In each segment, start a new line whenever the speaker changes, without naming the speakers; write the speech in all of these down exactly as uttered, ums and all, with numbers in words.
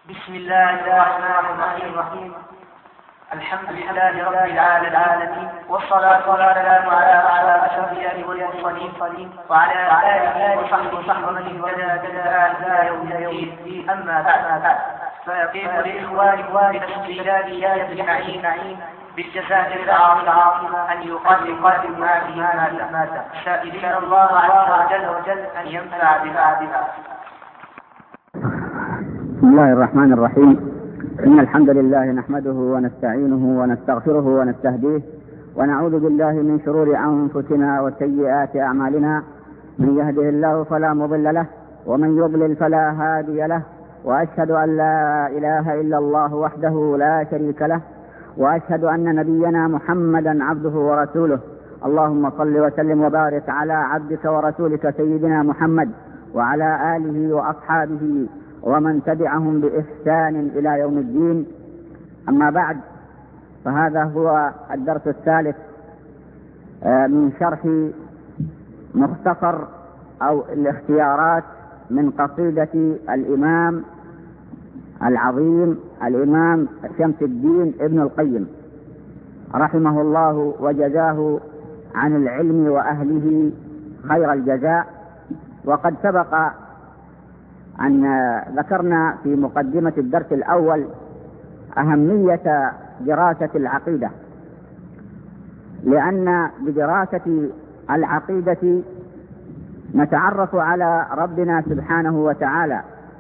بسم الله الرحمن الرحيم. الحمد لله رب العالمين، والصلاة والسلام على أشرف الأنبياء والمرسلين وعلى آله وصحبه ومن اهتدى بهداه إلى يوم الدين. أما بعد، فيقيم لإخوانكم بنفس بلاد أجمعين بالجزائر العظيمة أن يقدم هذه المادة، سائلين الله عز وجل أن ينفع بها.
بسم الله الرحمن الرحيم. إن الحمد لله نحمده ونستعينه ونستغفره ونستهديه، ونعوذ بالله من شرور أنفسنا وسيئات أعمالنا. من يهده الله فلا مضل له، ومن يضلل فلا هادي له، وأشهد أن لا إله إلا الله وحده لا شريك له، وأشهد أن نبينا محمدا عبده ورسوله. اللهم صل وسلم وبارك على عبدك ورسولك سيدنا محمد وعلى آله وأصحابه ومن تبعهم بإحسان إلى يوم الدين. أما بعد، فهذا هو الدرس الثالث من شرح مختصر أو الاختيارات من قصيدة الإمام العظيم الإمام شمس الدين ابن القيم رحمه الله وجزاه عن العلم وأهله خير الجزاء. وقد سبق أن ذكرنا في مقدمة الدرس الأول أهمية دراسة العقيدة، لأن بدراسة العقيدة نتعرف على ربنا سبحانه وتعالى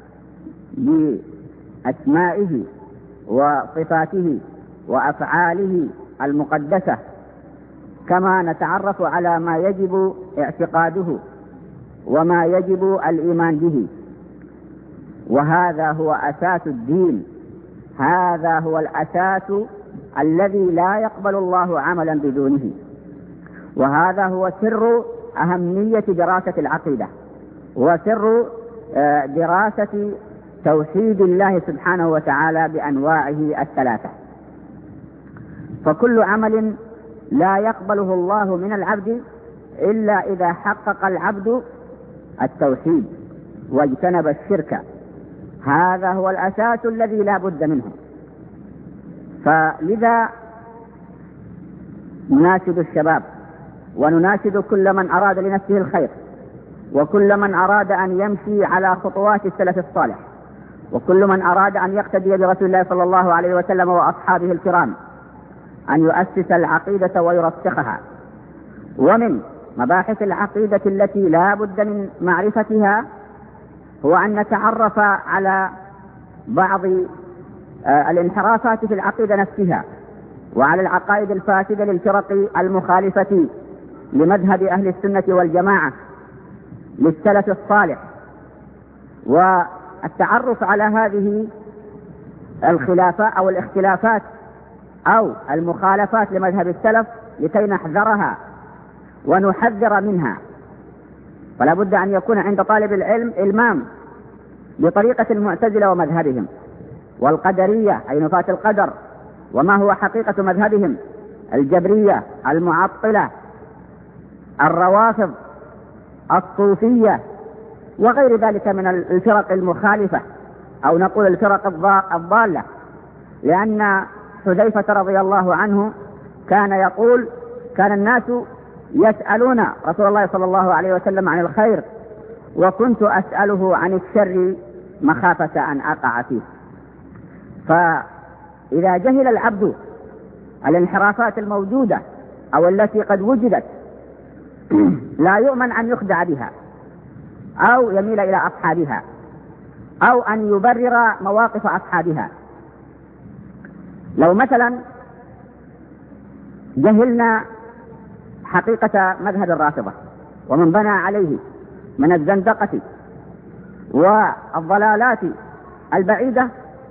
بأسمائه وصفاته وأفعاله المقدسة، كما نتعرف على ما يجب اعتقاده وما يجب الإيمان به. وهذا هو أساس الدين، هذا هو الأساس الذي لا يقبل الله عملا بدونه، وهذا هو سر أهمية دراسة العقيدة وسر دراسة توحيد الله سبحانه وتعالى بأنواعه الثلاثة. فكل عمل لا يقبله الله من العبد إلا إذا حقق العبد التوحيد واجتنب الشرك. هذا هو الأساس الذي لا بد منه. فلذا نناشد الشباب ونناشد كل من أراد لنفسه الخير، وكل من أراد أن يمشي على خطوات السلف الصالح، وكل من أراد أن يقتدي برسول الله صلى الله عليه وسلم وأصحابه الكرام، أن يؤسس العقيدة ويرسخها. ومن مباحث العقيدة التي لا بد من معرفتها هو أن نتعرف على بعض الانحرافات في العقيدة نفسها، وعلى العقائد الفاسدة للفرق المخالفة لمذهب أهل السنة والجماعة للسلف الصالح، والتعرف على هذه الخلافات أو الاختلافات أو المخالفات لمذهب السلف لكي نحذرها ونحذر منها. فلا بد أن يكون عند طالب العلم إلمام بطريقة المعتزلة ومذهبهم، والقدرية أي نفاة القدر وما هو حقيقة مذهبهم، الجبرية، المعطلة، الروافض، الصوفية، وغير ذلك من الفرق المخالفة أو نقول الفرق الضالة. لأن حذيفة رضي الله عنه كان يقول: كان الناس يسألون رسول الله صلى الله عليه وسلم عن الخير، وكنت أسأله عن الشر مخافة أن أقع فيه. فإذا جهل العبد الانحرافات الموجودة أو التي قد وجدت لا يؤمن أن يخدع بها أو يميل إلى أصحابها أو أن يبرر مواقف أصحابها. لو مثلا جهلنا حقيقة مذهب الرافضة ومن بنى عليه من الزندقة والضلالات البعيدة،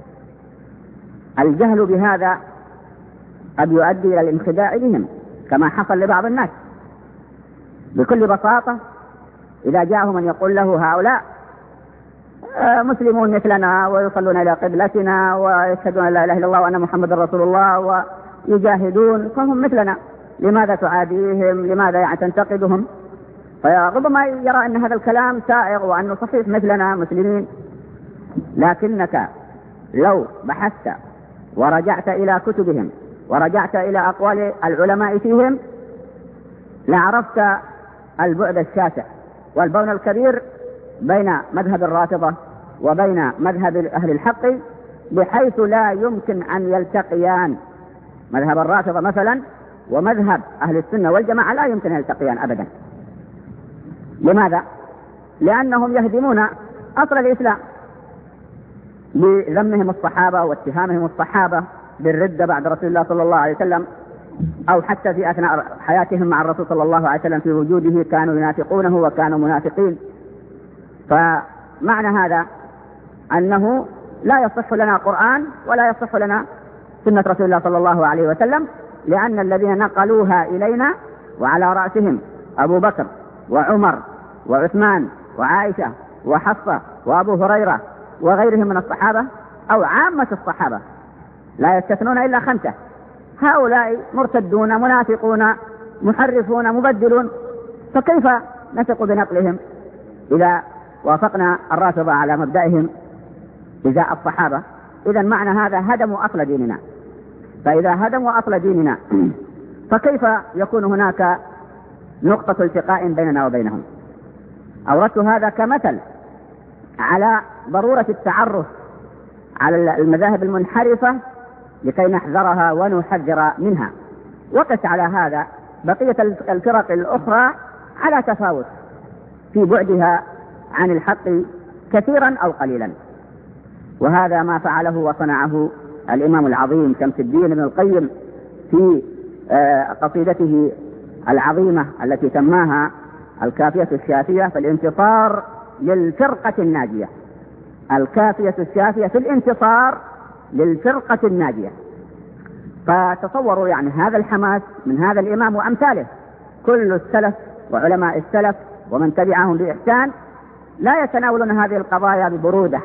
الجهل بهذا قد يؤدي إلى الانخداع بهم كما حصل لبعض الناس. بكل بساطة إذا جاءهم من يقول له: هؤلاء مسلمون مثلنا ويصلون إلى قبلتنا ويشهدون لا إله إلا الله وأن محمد رسول الله ويجاهدون، فهم مثلنا، لماذا تعاديهم؟ لماذا تنتقدهم؟ فربما يرى أن هذا الكلام سائغ وأنه صحيح مثلنا مسلمين، لكنك لو بحثت ورجعت إلى كتبهم ورجعت إلى أقوال العلماء فيهم لعرفت البعد الشاسع والبون الكبير بين مذهب الرافضة وبين مذهب أهل الحق، بحيث لا يمكن أن يلتقيان. مذهب الرافضة مثلا ومذهب أهل السنة والجماعة لا يمكن أن يلتقيان أبدا. لماذا؟ لأنهم يهدمون أصل الإسلام بذمهم الصحابة واتهامهم الصحابة بالردة بعد رسول الله صلى الله عليه وسلم، أو حتى في أثناء حياتهم مع الرسول صلى الله عليه وسلم في وجوده كانوا ينافقونه وكانوا منافقين. فمعنى هذا أنه لا يصح لنا قرآن ولا يصح لنا سنة رسول الله صلى الله عليه وسلم، لأن الذين نقلوها إلينا وعلى رأسهم أبو بكر وعمر وعثمان وعائشة وحفصة وأبو هريرة وغيرهم من الصحابة أو عامة الصحابة لا يستثنون إلا خمسة، هؤلاء مرتدون منافقون محرفون مبدلون، فكيف نثق بنقلهم إذا وافقنا الرافضة على مبدئهم إزاء الصحابة؟ إذا معنى هذا هدموا أصل ديننا. فإذا هدموا أصل ديننا فكيف يكون هناك نقطة التقاء بيننا وبينهم؟ أوردت هذا كمثل على ضرورة التعرف على المذاهب المنحرفة لكي نحذرها ونحذر منها. وقس على هذا بقية الفرق الأخرى على تفاوت في بعدها عن الحق كثيرا أو قليلا، وهذا ما فعله وصنعه الإمام العظيم شمس الدين ابن القيم في قصيدته العظيمة التي سماها الكافية الشافية في الانتصار للفرقة الناجية. الكافية الشافية في الانتصار للفرقة الناجية. فتصوروا يعني هذا الحماس من هذا الإمام وأمثاله. كل السلف وعلماء السلف ومن تبعهم بإحسان لا يتناولون هذه القضايا ببرودة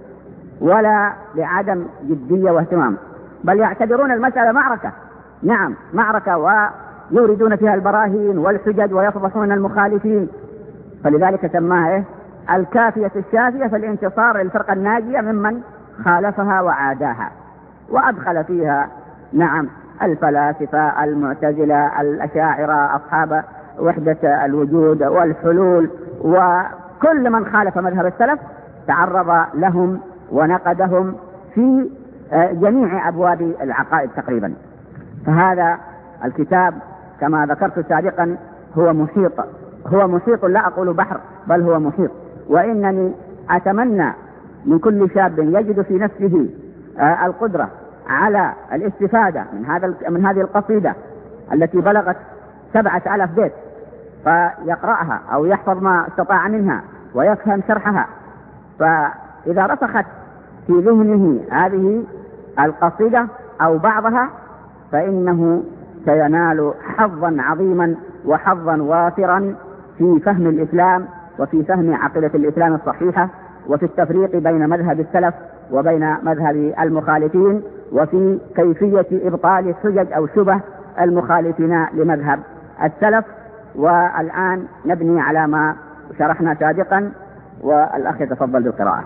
ولا بعدم جدية واهتمام، بل يعتبرون المسألة معركة. نعم معركة، ويوردون فيها البراهين والحجج ويفضحون المخالفين. فلذلك سماها إيه؟ الكافية الشافية في الانتصار للفرقة الناجية ممن خالفها وعاداها، وأدخل فيها نعم الفلاسفة المعتزلة الأشاعرة أصحاب وحدة الوجود والحلول، وكل من خالف مذهب السلف تعرض لهم ونقدهم في جميع أبواب العقائد تقريبا. فهذا الكتاب كما ذكرت سابقا هو محيط، هو محيط لا أقول بحر بل هو محيط. وإنني أتمنى من كل شاب يجد في نفسه القدرة على الاستفادة من هذا من هذه القصيدة التي بلغت سبعة آلاف بيت، فيقرأها أو يحفظ ما استطاع منها ويفهم شرحها، فإذا رسخت في ذهنه هذه القصيدة أو بعضها فإنه سينال حظا عظيما وحظا وافرا في فهم الإسلام وفي فهم عقيدة الإسلام الصحيحة، وفي التفريق بين مذهب السلف وبين مذهب المخالفين، وفي كيفية إبطال الحجج أو شبه المخالفين لمذهب السلف. والآن نبني على ما شرحنا سابقا، والأخ يتفضل بالقراءة.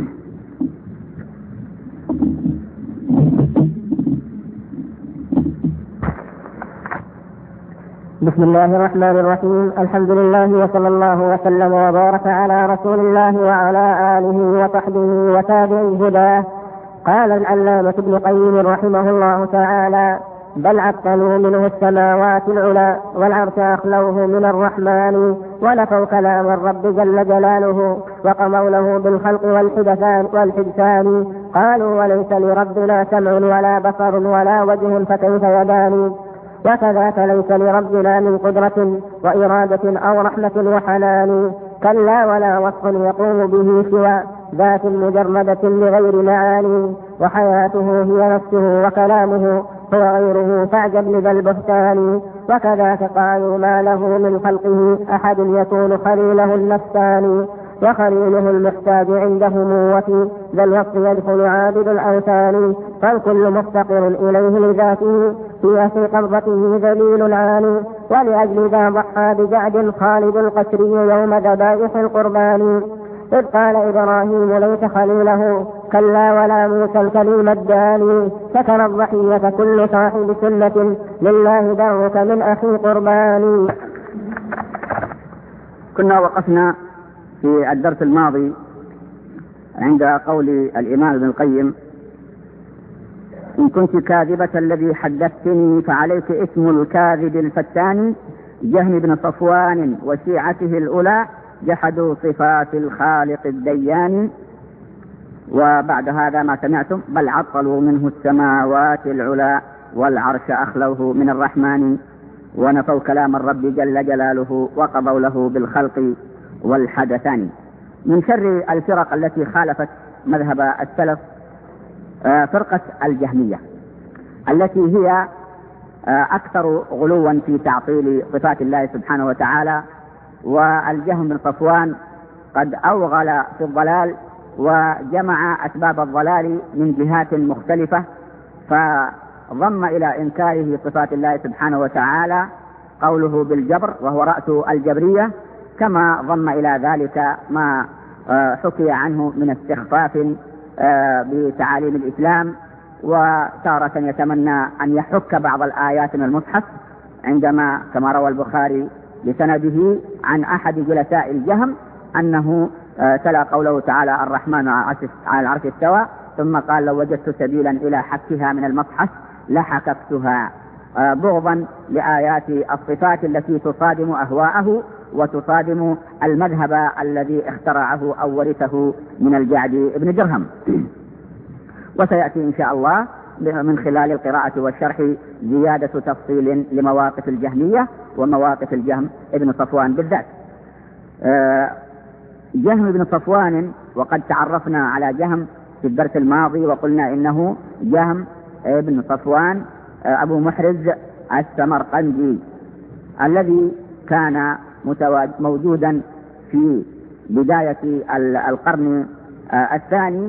بسم الله الرحمن الرحيم. الحمد لله وصلى الله وسلم وبارك على رسول الله وعلى آله وصحبه وتابعي هداه. قال العلامة ابن قيم رحمه الله تعالى: بل عطلوا منه السماوات العلى والعرش أخلوه من الرحمن، ونفوا كلام الرب جل جلاله وقموا له بالخلق والحدثان والحدثان. قالوا وليس لربنا سمع ولا بصر ولا وجه فكيف يدان، وكذاك ليس لربنا من قدرة وإرادة أو رحمة وحنان، كلا ولا وصف يقوم به سوى ذات مجردة لغير معاني، وحياته هي نفسه وكلامه هو غيره فاعجب لذا البهتان. وكذاك قالوا ما له من خلقه أحد يكون خليله النفسان، وخليله المحتاج عندهم، وفي ذا الوصف يدخل عابد الأوثان، فالكل مفتقر إليه لذاته في أصل قبضته ذليل عاني، ولأجل ذا ضحى بجعد خالد القسري يوم ذبائح القربان، إذ قال إبراهيم ليس خليله كلا ولا موسى الكليم الداني سكن الضحية كل صاحب سنة لله درك من أخي قرباني.
كنا وقفنا في الدرس الماضي عند قول الإمام ابن القيم: إن كنت كاذبة الذي حدثتني فعليك اسم الكاذب الفتان، جهم بن صفوان وشيعته الأولى جحدوا صفات الخالق الديان. وبعد هذا ما سمعتم: بل عطلوا منه السماوات العلى والعرش أخلوه من الرحمن، ونفوا كلام الرب جل جلاله وقضوا له بالخلق والحدثان. من شر الفرق التي خالفت مذهب السلف فرقة الجهمية، التي هي أكثر غلوا في تعطيل صفات الله سبحانه وتعالى. والجهم بن صفوان قد أوغل في الضلال وجمع أسباب الضلال من جهات مختلفة، فضم إلى إنكاره صفات الله سبحانه وتعالى قوله بالجبر وهو رأس الجبرية، كما ضم إلى ذلك ما حكي عنه من استخفاف بتعاليم الإسلام، وتارة يتمنى أن يحك بعض الآيات من المصحف، عندما كما روى البخاري بسنده عن أحد جلساء الجهم أنه تلا قوله تعالى: الرحمن على العرش استوى، ثم قال: لو وجدت سبيلا إلى حكها من المصحف لحككتها، بغضا لآيات الصفات التي تصادم أهواءه وتصادم المذهب الذي اخترعه أو ورثه من الجعد بن درهم. وسيأتي إن شاء الله من خلال القراءة والشرح زيادة تفصيل لمواقف الجهمية ومواقف الجهم ابن صفوان بالذات. جهم ابن صفوان، وقد تعرفنا على جهم في الدرس الماضي وقلنا إنه جهم ابن صفوان أبو محرز السمرقندي، الذي كان موجودا في بداية القرن الثاني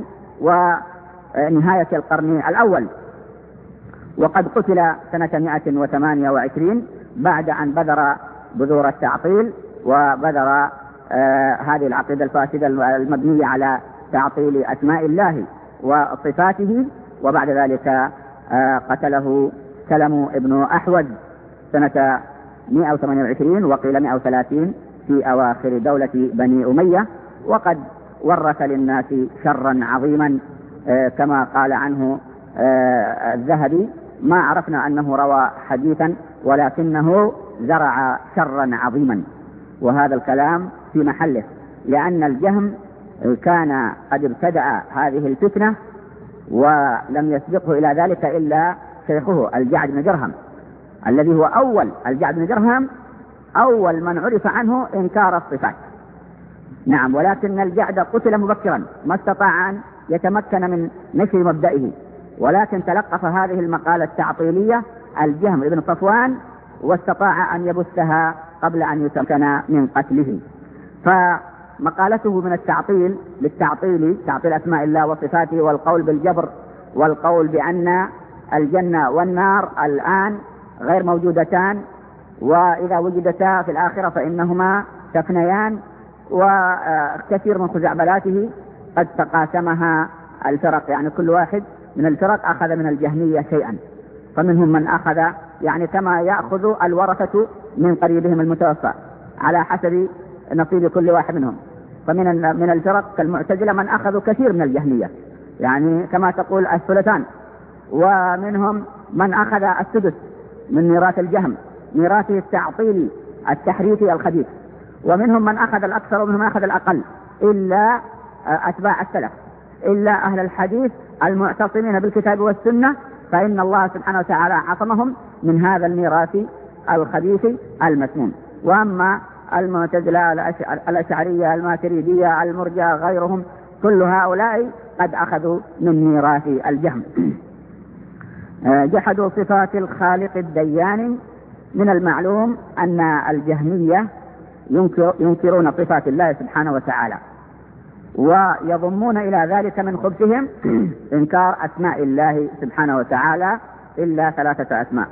ونهاية القرن الأول، وقد قتل سنة مئة وثمانية وعشرين بعد أن بذر بذور التعطيل وبذر آه هذه العقيدة الفاسدة المبنية على تعطيل أسماء الله وصفاته. وبعد ذلك آه قتله سلم ابن أحوز سنة مئة وثمانية وعشرين وقيل مئة وثلاثين في أواخر دولة بني أمية، وقد ورث للناس شرا عظيما آه كما قال عنه آه الذهبي: ما عرفنا أنه روى حديثا ولكنه زرع شرا عظيما. وهذا الكلام في محله، لأن الجهم كان قد ابتدأ هذه الفتنة ولم يسبقه إلى ذلك إلا شيخه الجعد بن درهم، الذي هو أول الجعد بن درهم أول من عرف عنه إنكار الصفات. نعم، ولكن الجعد قتل مبكرا، ما استطاع أن يتمكن من نشر مبدئه، ولكن تلقف هذه المقالة التعطيلية الجهم ابن صفوان واستطاع أن يبثها قبل أن يتمكن من قتله. فمقالته من التعطيل للتعطيل، تعطيل أسماء الله وصفاته، والقول بالجبر، والقول بأن الجنة والنار الآن غير موجودتان، وإذا وجدتا في الآخرة فإنهما تفنيان، وكثير من خزعبلاته قد تقاسمها الفرق، يعني كل واحد من الفرق أخذ من الجهمية شيئا، فمنهم من أخذ يعني كما يأخذ الورثة من قريبهم المتوفى على حسب نصيب كل واحد منهم. فمن من الفرق كالمعتزلة من أخذوا كثير من الجهمية، يعني كما تقول الثلثان، ومنهم من أخذ السدس من ميراث الجهم، ميراثه التعطيل التحريفي الخبيث، ومنهم من أخذ الأكثر ومنهم من أخذ الأقل، إلا أتباع السلف، إلا أهل الحديث المعتصمين بالكتاب والسنة، فإن الله سبحانه وتعالى عصمهم من هذا الميراث الخبيث المسموم. وأما المعتزلة الأشعرية الماتريدية المرجئة غيرهم كل هؤلاء قد أخذوا من ميراث الجهم. جحدوا صفات الخالق الديان. من المعلوم أن الجهمية ينكر ينكرون صفات الله سبحانه وتعالى، ويضمون إلى ذلك من خبثهم إنكار أسماء الله سبحانه وتعالى إلا ثلاثة أسماء.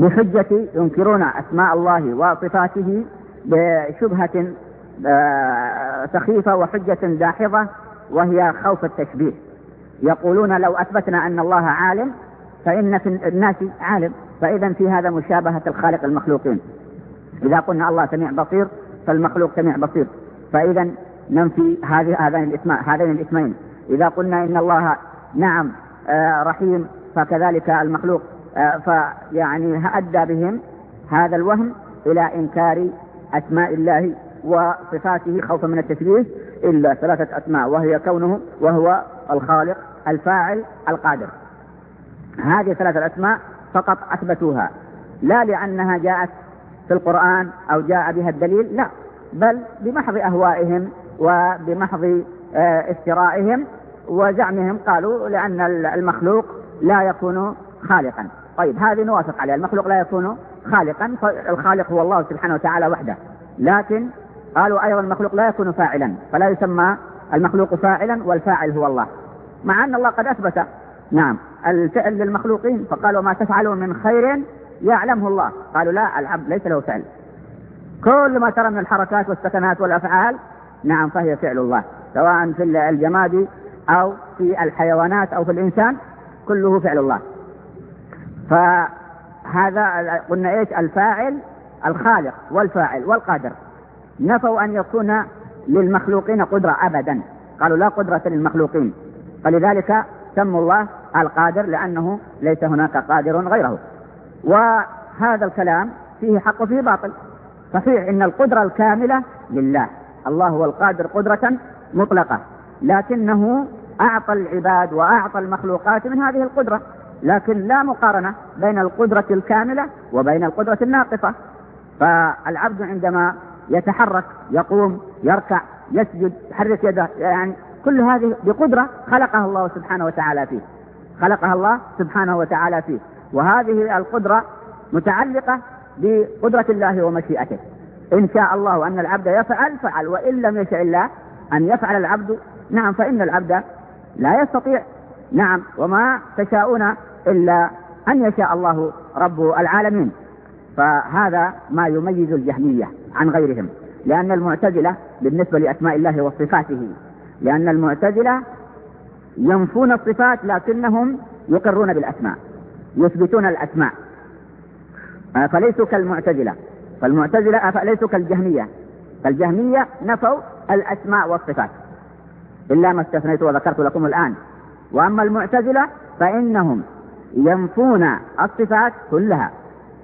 بحجة ينكرون أسماء الله وصفاته بشبهة سخيفة وحجة داحضة، وهي خوف التشبيه. يقولون لو أثبتنا أن الله عالم فإن في الناس عالم، فإذا في هذا مشابهة الخالق المخلوقين. إذا قلنا الله سميع بصير فالمخلوق سميع بصير، فإذا ننفي هذه هذين الاسماء هذين الاسمين. إذا قلنا إن الله نعم رحيم فكذلك المخلوق، فيعني أدى بهم هذا الوهم إلى إنكار أسماء الله وصفاته خوفا من التشبيه إلا ثلاثة أسماء، وهي كونه وهو الخالق الفاعل القادر. هذه ثلاثة أسماء فقط أثبتوها، لا لأنها جاءت في القرآن أو جاء بها الدليل، لا، بل بمحض أهوائهم وبمحض افترائهم وزعمهم. قالوا لأن المخلوق لا يكون خالقا. طيب هذه نوافق عليها، المخلوق لا يكون خالقا، فالخالق هو الله سبحانه وتعالى وحده. لكن قالوا أيضا المخلوق لا يكون فاعلا، فلا يسمى المخلوق فاعلا والفاعل هو الله، مع أن الله قد أثبت نعم الفعل للمخلوقين، فقالوا ما تفعلوا من خير يعلمه الله. قالوا لا، العبد ليس له فعل، كل ما ترى من الحركات والسكنات والأفعال نعم فهي فعل الله، سواء في الجماد أو في الحيوانات أو في الإنسان، كله فعل الله. فهذا قلنا إيش؟ الفاعل الخالق والفاعل والقادر. نفوا أن يكون للمخلوقين قدرة أبدا، قالوا لا قدرة للمخلوقين، فلذلك سموا الله القادر لأنه ليس هناك قادر غيره. وهذا الكلام فيه حق وفيه باطل. صحيح إن القدرة الكاملة لله، الله هو القادر قدرة مطلقة، لكنه أعطى العباد وأعطى المخلوقات من هذه القدرة، لكن لا مقارنة بين القدرة الكاملة وبين القدرة الناقصة. فالعبد عندما يتحرك، يقوم، يركع، يسجد، يحرك يده، يعني كل هذه بقدرة خلقها الله سبحانه وتعالى فيه، خلقها الله سبحانه وتعالى فيه. وهذه القدرة متعلقة بقدرة الله ومشيئته. إن شاء الله أن العبد يفعل فعل، وإن لم يشاء الله أن يفعل العبد نعم فإن العبد لا يستطيع. نعم، وما تشاءون إلا أن يشاء الله رب العالمين. فهذا ما يميز الجهمية عن غيرهم، لأن المعتزلة بالنسبة لأسماء الله وصفاته، لأن المعتزلة ينفون الصفات لكنهم يقرون بالأسماء، يثبتون الأسماء، فليسوا كالمعتزلة. فالمعتزلة ليسوا كالجهمية، فالجهمية نفوا الأسماء والصفات إلا ما استثنيت وذكرت لكم الآن. وأما المعتزلة فإنهم ينفون الصفات كلها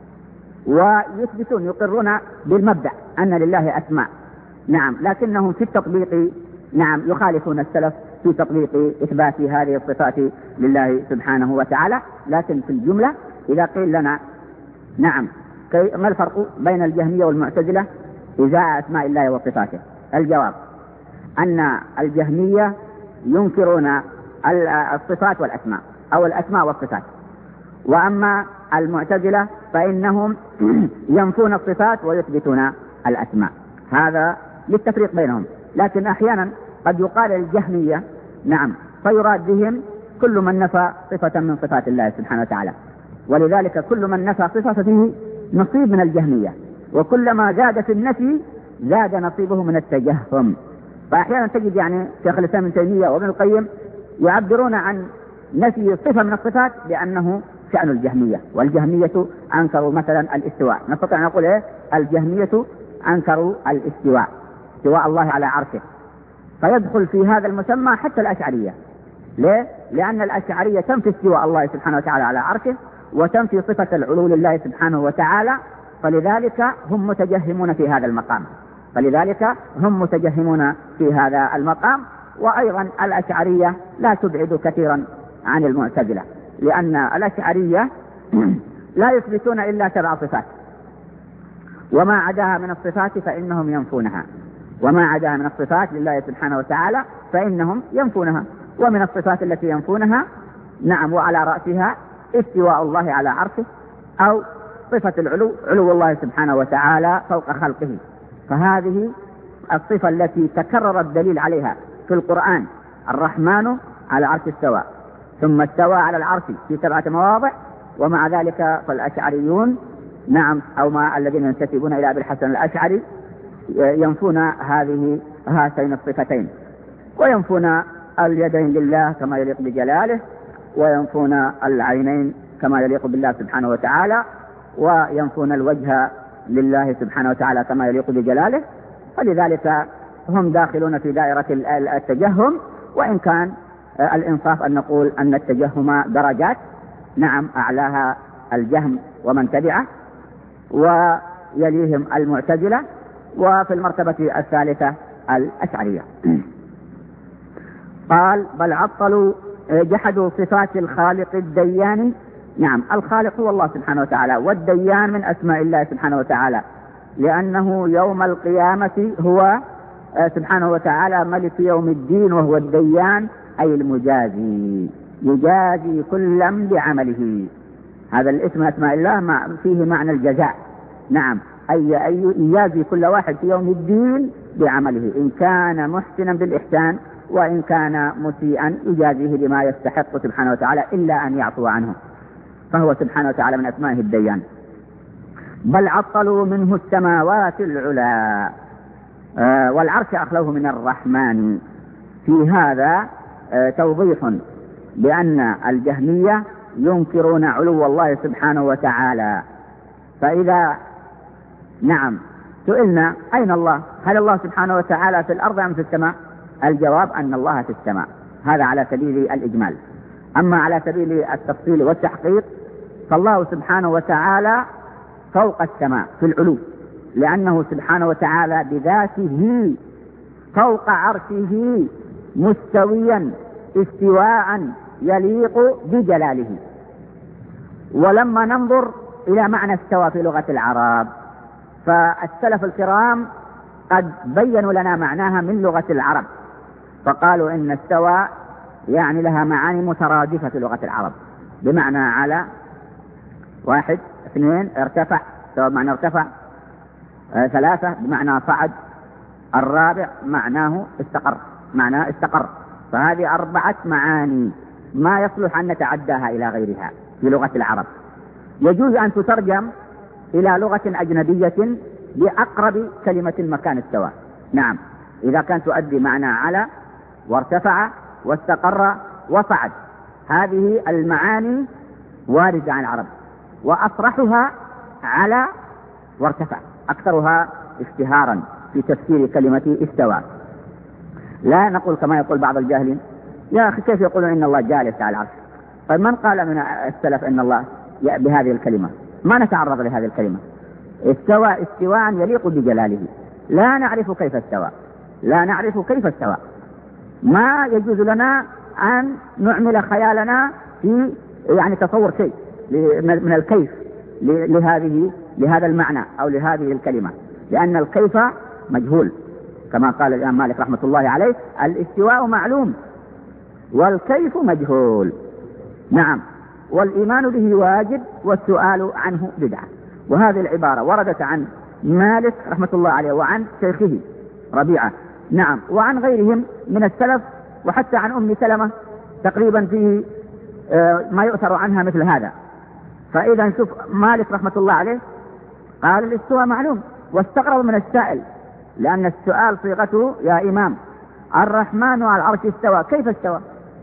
ويثبتون يقرون بالمبدأ أن لله أسماء نعم، لكنهم في التطبيق نعم يخالفون السلف في تطبيق إثبات هذه الصفات لله سبحانه وتعالى. لكن في الجملة إذا قيل لنا نعم ما الفرق بين الجهمية والمعتزلة إزاء أسماء الله وصفاته؟ الجواب أن الجهمية ينكرون الصفات والأسماء أو الأسماء والصفات، وأما المعتزلة فإنهم ينفون الصفات ويثبتون الأسماء. هذا للتفريق بينهم. لكن أحيانا قد يقال الجهمية نعم فيراد بهم كل من نفى صفة من صفات الله سبحانه وتعالى، ولذلك كل من نفى صفة فيه نصيب من الجهمية، وكلما زاد في النفي زاد نصيبه من التجهم. فأحيانا تجد يعني شيخ الإسلام ابن تيمية وابن القيم يعبرون عن نفي صفة من الصفات بأنه شأن الجهمية، والجهمية أنكروا مثلا الاستواء. نستطيع أن نقول إيه؟ الجهمية أنكروا الاستواء، استواء الله على عرشه، فيدخل في هذا المسمى حتى الأشعرية. ليه؟ لأن الأشعرية تنفي استواء الله سبحانه وتعالى على عرشه وتنفي صفة العلو لله سبحانه وتعالى، فلذلك هم متجهمون في هذا المقام فلذلك هم متجهمون في هذا المقام. وأيضا الأشعرية لا تبعد كثيرا عن المعتزلة، لأن الأشعرية لا يثبتون إلا سبع صفات، وما عداها من الصفات فإنهم ينفونها، وما عداها من الصفات لله سبحانه وتعالى فإنهم ينفونها. ومن الصفات التي ينفونها نعم وعلى رأسها استواء الله على عرشه، أو صفة العلو، علو الله سبحانه وتعالى فوق خلقه. فهذه الصفة التي تكرر الدليل عليها في القرآن، الرحمن على عرش استوى، ثم استوى على العرش في سبعة مواضع. ومع ذلك فالأشعريون نعم، أو ما الذين ينتسبون إلى أبي الحسن الأشعري ينفون هذه هاتين الصفتين، وينفون اليدين لله كما يليق بجلاله، وينفون العينين كما يليق بالله سبحانه وتعالى، وينفون الوجه لله سبحانه وتعالى كما يليق بجلاله. فلذلك هم داخلون في دائرة التجهم، وإن كان الإنصاف أن نقول أن التجهم درجات، نعم، أعلاها الجهم ومن تبعه، ويليهم المعتزلة، وفي المرتبة الثالثة الأشعرية. قال بل عطلوا جحدوا صفات الخالق الديان. نعم، الخالق هو الله سبحانه وتعالى، والديان من أسماء الله سبحانه وتعالى، لأنه يوم القيامة هو سبحانه وتعالى ملك يوم الدين، وهو الديان أي المجازي، يجازي كلا بعمله. هذا الاسم أسماء الله فيه معنى الجزاء، نعم، أي أي يجازي كل واحد في يوم الدين بعمله، إن كان محسنا بالإحسان وإن كان مسيئا يجازيه بما يستحق سبحانه وتعالى إلا أن يعفو عنه، فهو سبحانه وتعالى من أسمائه الديان. بل عطلوا منه السماوات العلى آه والعرش أخلوه من الرحمن. في هذا آه توضيح بأن الجهمية ينكرون علو الله سبحانه وتعالى. فإذا نعم سئلنا أين الله، هل الله سبحانه وتعالى في الأرض أم في السماء؟ الجواب أن الله في السماء، هذا على سبيل الإجمال. أما على سبيل التفصيل والتحقيق فالله سبحانه وتعالى فوق السماء في العلو، لأنه سبحانه وتعالى بذاته فوق عرشه مستويا استواء يليق بجلاله. ولما ننظر إلى معنى استوى في لغة العرب، فالسلف الكرام قد بينوا لنا معناها من لغة العرب، فقالوا إن استوى يعني لها معاني مترادفة في لغة العرب، بمعنى على، واحد، اثنين، ارتفع، استوى بمعنى ارتفع، آه، ثلاثة بمعنى صعد، الرابع معناه استقر، معناه استقر. فهذه أربعة معاني ما يصلح أن نتعداها إلى غيرها في لغة العرب. يجوز أن تترجم إلى لغة أجنبية بأقرب كلمة مكان استوى. نعم، إذا كانت تؤدي معنى على وارتفع واستقر وصعد، هذه المعاني واردة عن العرب، وأصرحها على وارتفع، أكثرها اشتهارا في تفسير كلمة استوى. لا نقول كما يقول بعض الجاهلين يا أخي كيف يقولون إن الله جالس على العرش؟ طيب من قال من السلف إن الله بهذه الكلمة؟ ما نتعرض لهذه الكلمة. استوى استواء يليق بجلاله، لا نعرف كيف استوى، لا نعرف كيف استوى، ما يجوز لنا أن نعمل خيالنا في يعني تصور شيء من الكيف لهذه لهذا المعنى أو لهذه الكلمة، لأن الكيف مجهول، كما قال الإمام مالك رحمة الله عليه: الاستواء معلوم والكيف مجهول. نعم، والإيمان به واجب والسؤال عنه بدعة. وهذه العبارة وردت عن مالك رحمة الله عليه وعن شيخه ربيعة، نعم، وعن غيرهم من السلف، وحتى عن أم سلمة تقريبا في ما يؤثر عنها مثل هذا. فإذا شوف مالك رحمة الله عليه قال الاستواء معلوم، واستغرب من السائل، لأن السؤال صيغته يا إمام الرحمن على العرش استوى، كيف استوى؟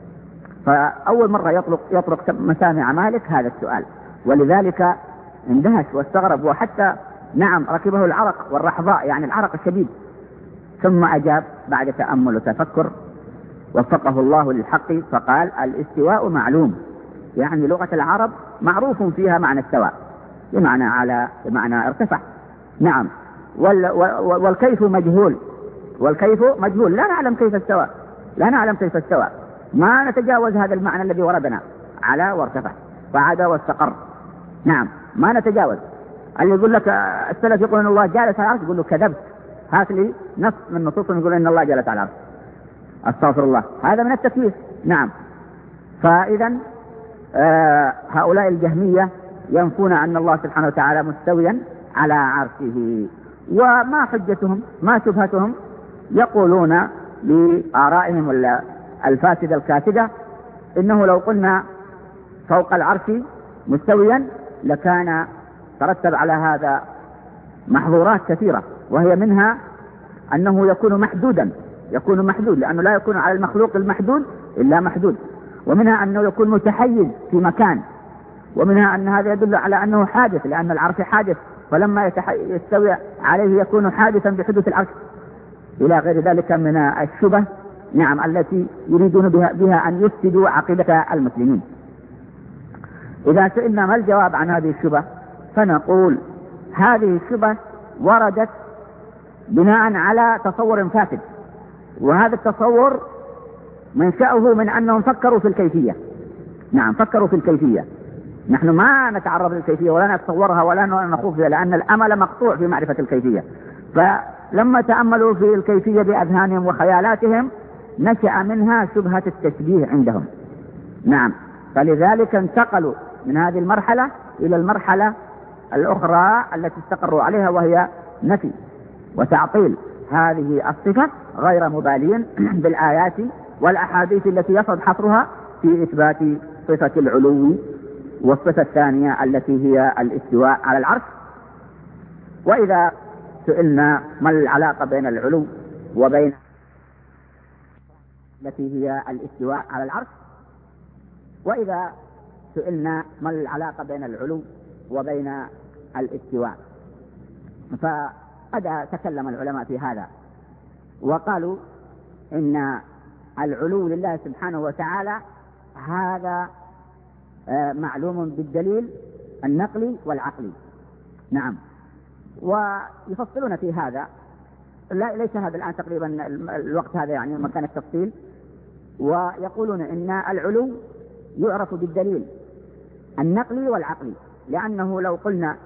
فأول مرة يطرق, يطرق مسامع مالك هذا السؤال، ولذلك اندهش واستغرب، وحتى نعم ركبه العرق والرحضاء، يعني العرق الشديد، ثم أجاب بعد تأمل وتفكر وفقه الله للحق فقال: الاستواء معلوم، يعني لغة العرب معروف فيها معنى استوى، بمعنى على، بمعنى ارتفع. نعم، وال والكيف مجهول، والكيف مجهول، لا نعلم كيف استوى، لا نعلم كيف استوى، ما نتجاوز هذا المعنى الذي وردنا على وارتفع صعد واستقر. نعم، ما نتجاوز. اللي يقول لك السلف يقول ان الله جالس على العرش، يقول له كذبت، هات لي نص من نصوص يقول ان الله جالس على العرش، استغفر الله، هذا من التكييف. نعم، فاذا آه هؤلاء الجهمية ينفون أن الله سبحانه وتعالى مستويا على عرشه. وما حجتهم؟ ما شبهتهم؟ يقولون بآرائهم الفاسدة الكاسدة إنه لو قلنا فوق العرش مستويا لكان ترتب على هذا محظورات كثيرة، وهي منها أنه يكون محدودا، يكون محدود لأنه لا يكون على المخلوق المحدود إلا محدود، ومنها أنه يكون متحيز في مكان، ومنها أن هذا يدل على أنه حادث لأن العرش حادث، فلما يستوي عليه يكون حادثا بحدوث العرش، إلى غير ذلك من الشبه نعم التي يريدون بها, بها أن يفسدوا عقيدة المسلمين. إذا سئلنا ما الجواب عن هذه الشبه فنقول هذه الشبه وردت بناء على تصور فاسد، وهذا التصور منشأه من أنهم فكروا في الكيفية. نعم فكروا في الكيفية، نحن ما نتعرض للكيفية ولا نتصورها ولا نخوض فيها لأن الأمل مقطوع في معرفة الكيفية، فلما تأملوا في الكيفية بأذهانهم وخيالاتهم نشأ منها شبهة التشبيه عندهم. نعم فلذلك انتقلوا من هذه المرحلة إلى المرحلة الأخرى التي استقروا عليها، وهي نفي وتعطيل هذه الصفة غير مبالين بالآيات والأحاديث التي يصد حصرها في إثبات صفة العلو، والصفة الثانية التي هي الاستواء على العرش. وإذا سئلنا ما العلاقة بين العلو وبين التي هي الاستواء على العرش وإذا سئلنا ما العلاقة بين العلو وبين الاستواء فقد تكلم العلماء في هذا وقالوا إن العلو لله سبحانه وتعالى هذا معلوم بالدليل النقلي والعقلي. نعم ويفصلون في هذا، لا ليس هذا الآن تقريبا الوقت هذا يعني مكان التفصيل، ويقولون إن العلو يعرف بالدليل النقلي والعقلي، لأنه لو قلنا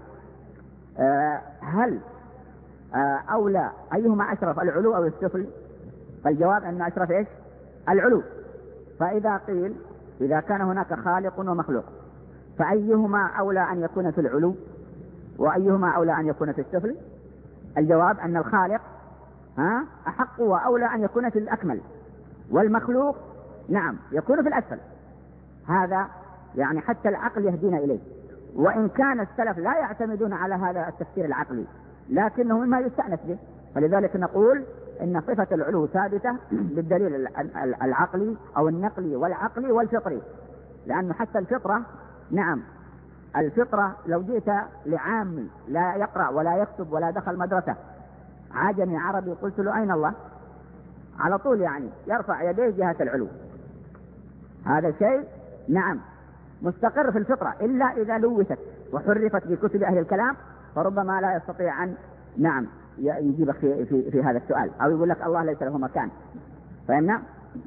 هل أولى أيهما أشرف العلو أو السفل فالجواب أن أشرف إيش؟ العلو. فإذا قيل إذا كان هناك خالق ومخلوق فأيهما أولى أن يكون في العلو وأيهما أولى أن يكون في السفل؟ الجواب أن الخالق ها أحق وأولى أن يكون في الأكمل، والمخلوق نعم يكون في الأسفل. هذا يعني حتى العقل يهدينا إليه، وإن كان السلف لا يعتمدون على هذا التفسير العقلي لكنه مما يستأنس به، فلذلك نقول إن صفة العلو ثابتة بالدليل العقلي أو النقلي والعقلي والفطري، لأنه حتى الفطرة نعم الفطرة لو جئت لعامي لا يقرأ ولا يكتب ولا دخل مدرسة عجمي عربي قلت له أين الله؟ على طول يعني يرفع يديه جهة العلو. هذا شيء نعم مستقر في الفطرة، إلا إذا لوثت وحرفت بكتب أهل الكلام فربما لا يستطيع أن نعم يجيبك في, في, في هذا السؤال، أو يقول لك الله ليس له مكان. فهمنا؟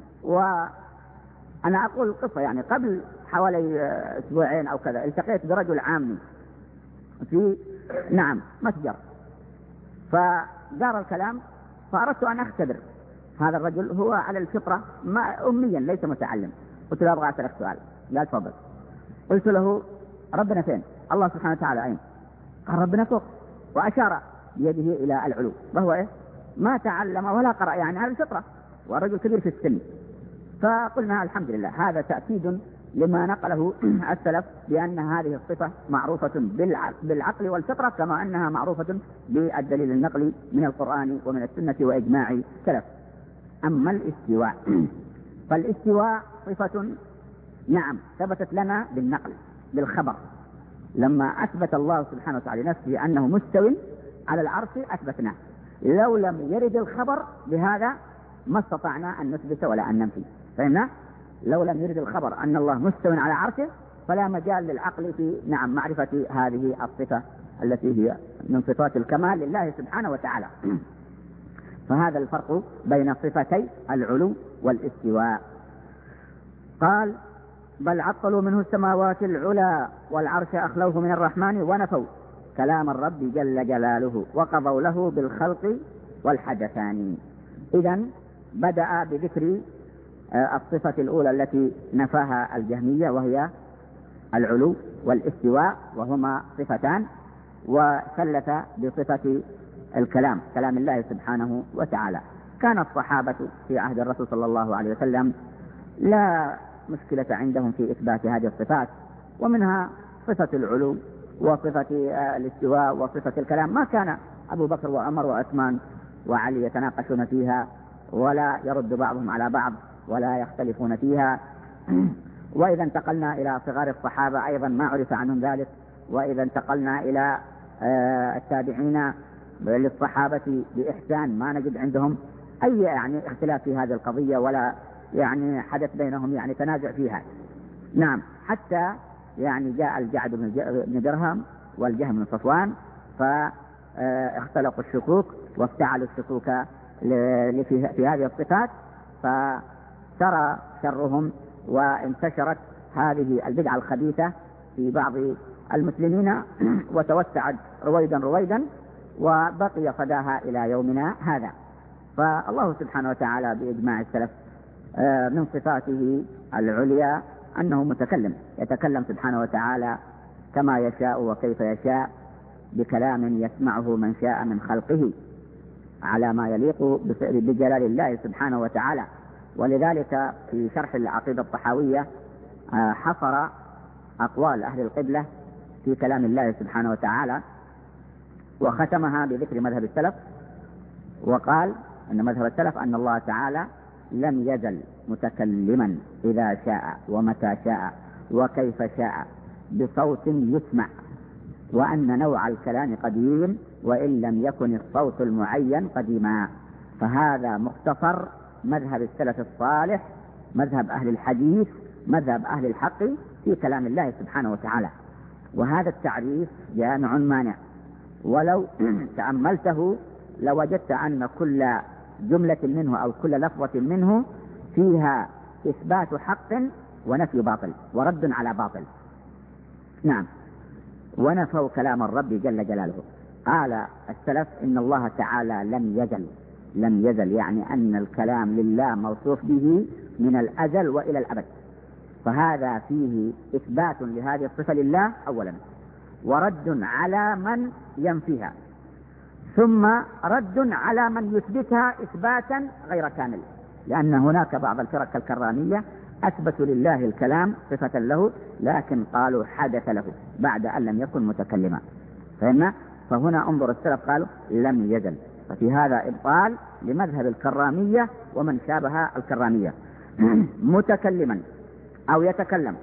وأنا أقول قصة يعني قبل حوالي أسبوعين أو كذا التقيت برجل عامي في نعم متجر، فدار الكلام فأردت أن أختبر هذا الرجل، هو على الفطرة ما أميا ليس متعلم. قلت له أبغى أسألك سؤال. قال تفضل. قلت له ربنا فين؟ الله سبحانه وتعالى أين؟ قال ربنا فوق، وأشار بيده إلى العلو، وهو إيه؟ ما تعلم ولا قرأ يعني على الفطرة، والرجل كبير في السن. فقلنا الحمد لله هذا تأكيد لما نقله السلف بأن هذه الصفة معروفة بالعقل والفطرة كما أنها معروفة بالدليل النقلي من القرآن ومن السنة وإجماع السلف. أما الاستواء فالاستواء صفة نعم ثبتت لنا بالنقل بالخبر، لما أثبت الله سبحانه وتعالى نفسه أنه مستوٍ على العرش أثبتناه، لو لم يرد الخبر بهذا ما استطعنا أن نثبت ولا أن ننفي. فهمنا؟ لو لم يرد الخبر أن الله مستوٍ على عرشه فلا مجال للعقل في نعم معرفة هذه الصفة التي هي من صفات الكمال لله سبحانه وتعالى. فهذا الفرق بين صفتي العلو والاستواء. قال بل عطلوا منه السماوات العلى والعرش أخلوه من الرحمن ونفوا كلام الرب جل جلاله وقضوا له بالخلق والحدثان. إذن بدأ بذكر الصفة الأولى التي نفاها الجهمية وهي العلو والاستواء، وهما صفتان، وثلث بصفة الكلام كلام الله سبحانه وتعالى. كان الصحابة في عهد الرسول صلى الله عليه وسلم لا مشكلة عندهم في إثبات هذه الصفات، ومنها صفة العلو وصفة الاستواء وصفة الكلام ما كان أبو بكر وعمر وعثمان وعلي يتناقشون فيها ولا يرد بعضهم على بعض ولا يختلفون فيها. وإذا انتقلنا إلى صغار الصحابة أيضا ما عرف عنهم ذلك، وإذا انتقلنا إلى التابعين للصحابة بإحسان ما نجد عندهم أي يعني اختلاف في هذه القضية ولا يعني حدث بينهم يعني تنازع فيها. نعم، حتى يعني جاء الجعد بن درهم والجهم بن صفوان فاختلقوا الشكوك وافتعلوا الشكوك في هذه الصفات، فترى شرهم وانتشرت هذه البدعة الخبيثة في بعض المسلمين وتوسعت رويدا رويدا وبقي صداها إلى يومنا هذا. فالله سبحانه وتعالى بإجماع السلف من صفاته العليا أنه متكلم، يتكلم سبحانه وتعالى كما يشاء وكيف يشاء بكلام يسمعه من شاء من خلقه على ما يليق بجلال الله سبحانه وتعالى. ولذلك في شرح العقيدة الطحاوية حصر أقوال أهل القبلة في كلام الله سبحانه وتعالى وختمها بذكر مذهب السلف، وقال أن مذهب السلف أن الله تعالى لم يزل متكلما إذا شاء ومتى شاء وكيف شاء بصوت يسمع، وأن نوع الكلام قديم وإن لم يكن الصوت المعين قديما. فهذا مختصر مذهب السلف الصالح، مذهب أهل الحديث، مذهب أهل الحق في كلام الله سبحانه وتعالى. وهذا التعريف جامع مانع، ولو تأملته لوجدت أن كل جملة منه أو كل لفظة منه فيها إثبات حق ونفي باطل ورد على باطل. نعم، ونفوا كلام الرب جل جلاله. قال السلف إن الله تعالى لم يزل، لم يزل يعني أن الكلام لله موصوف به من الأزل وإلى الأبد، فهذا فيه إثبات لهذه الصفة لله أولا، ورد على من ينفيها، ثم رد على من يثبتها إثباتا غير كامل، لأن هناك بعض الفرق الكرامية أثبتوا لله الكلام صفة له لكن قالوا حدث له بعد أن لم يكن متكلما. فهمنا؟ فهنا انظر السلف قالوا لم يزل، ففي هذا إبطال لمذهب الكرامية ومن شابه الكرامية. متكلما أو يتكلم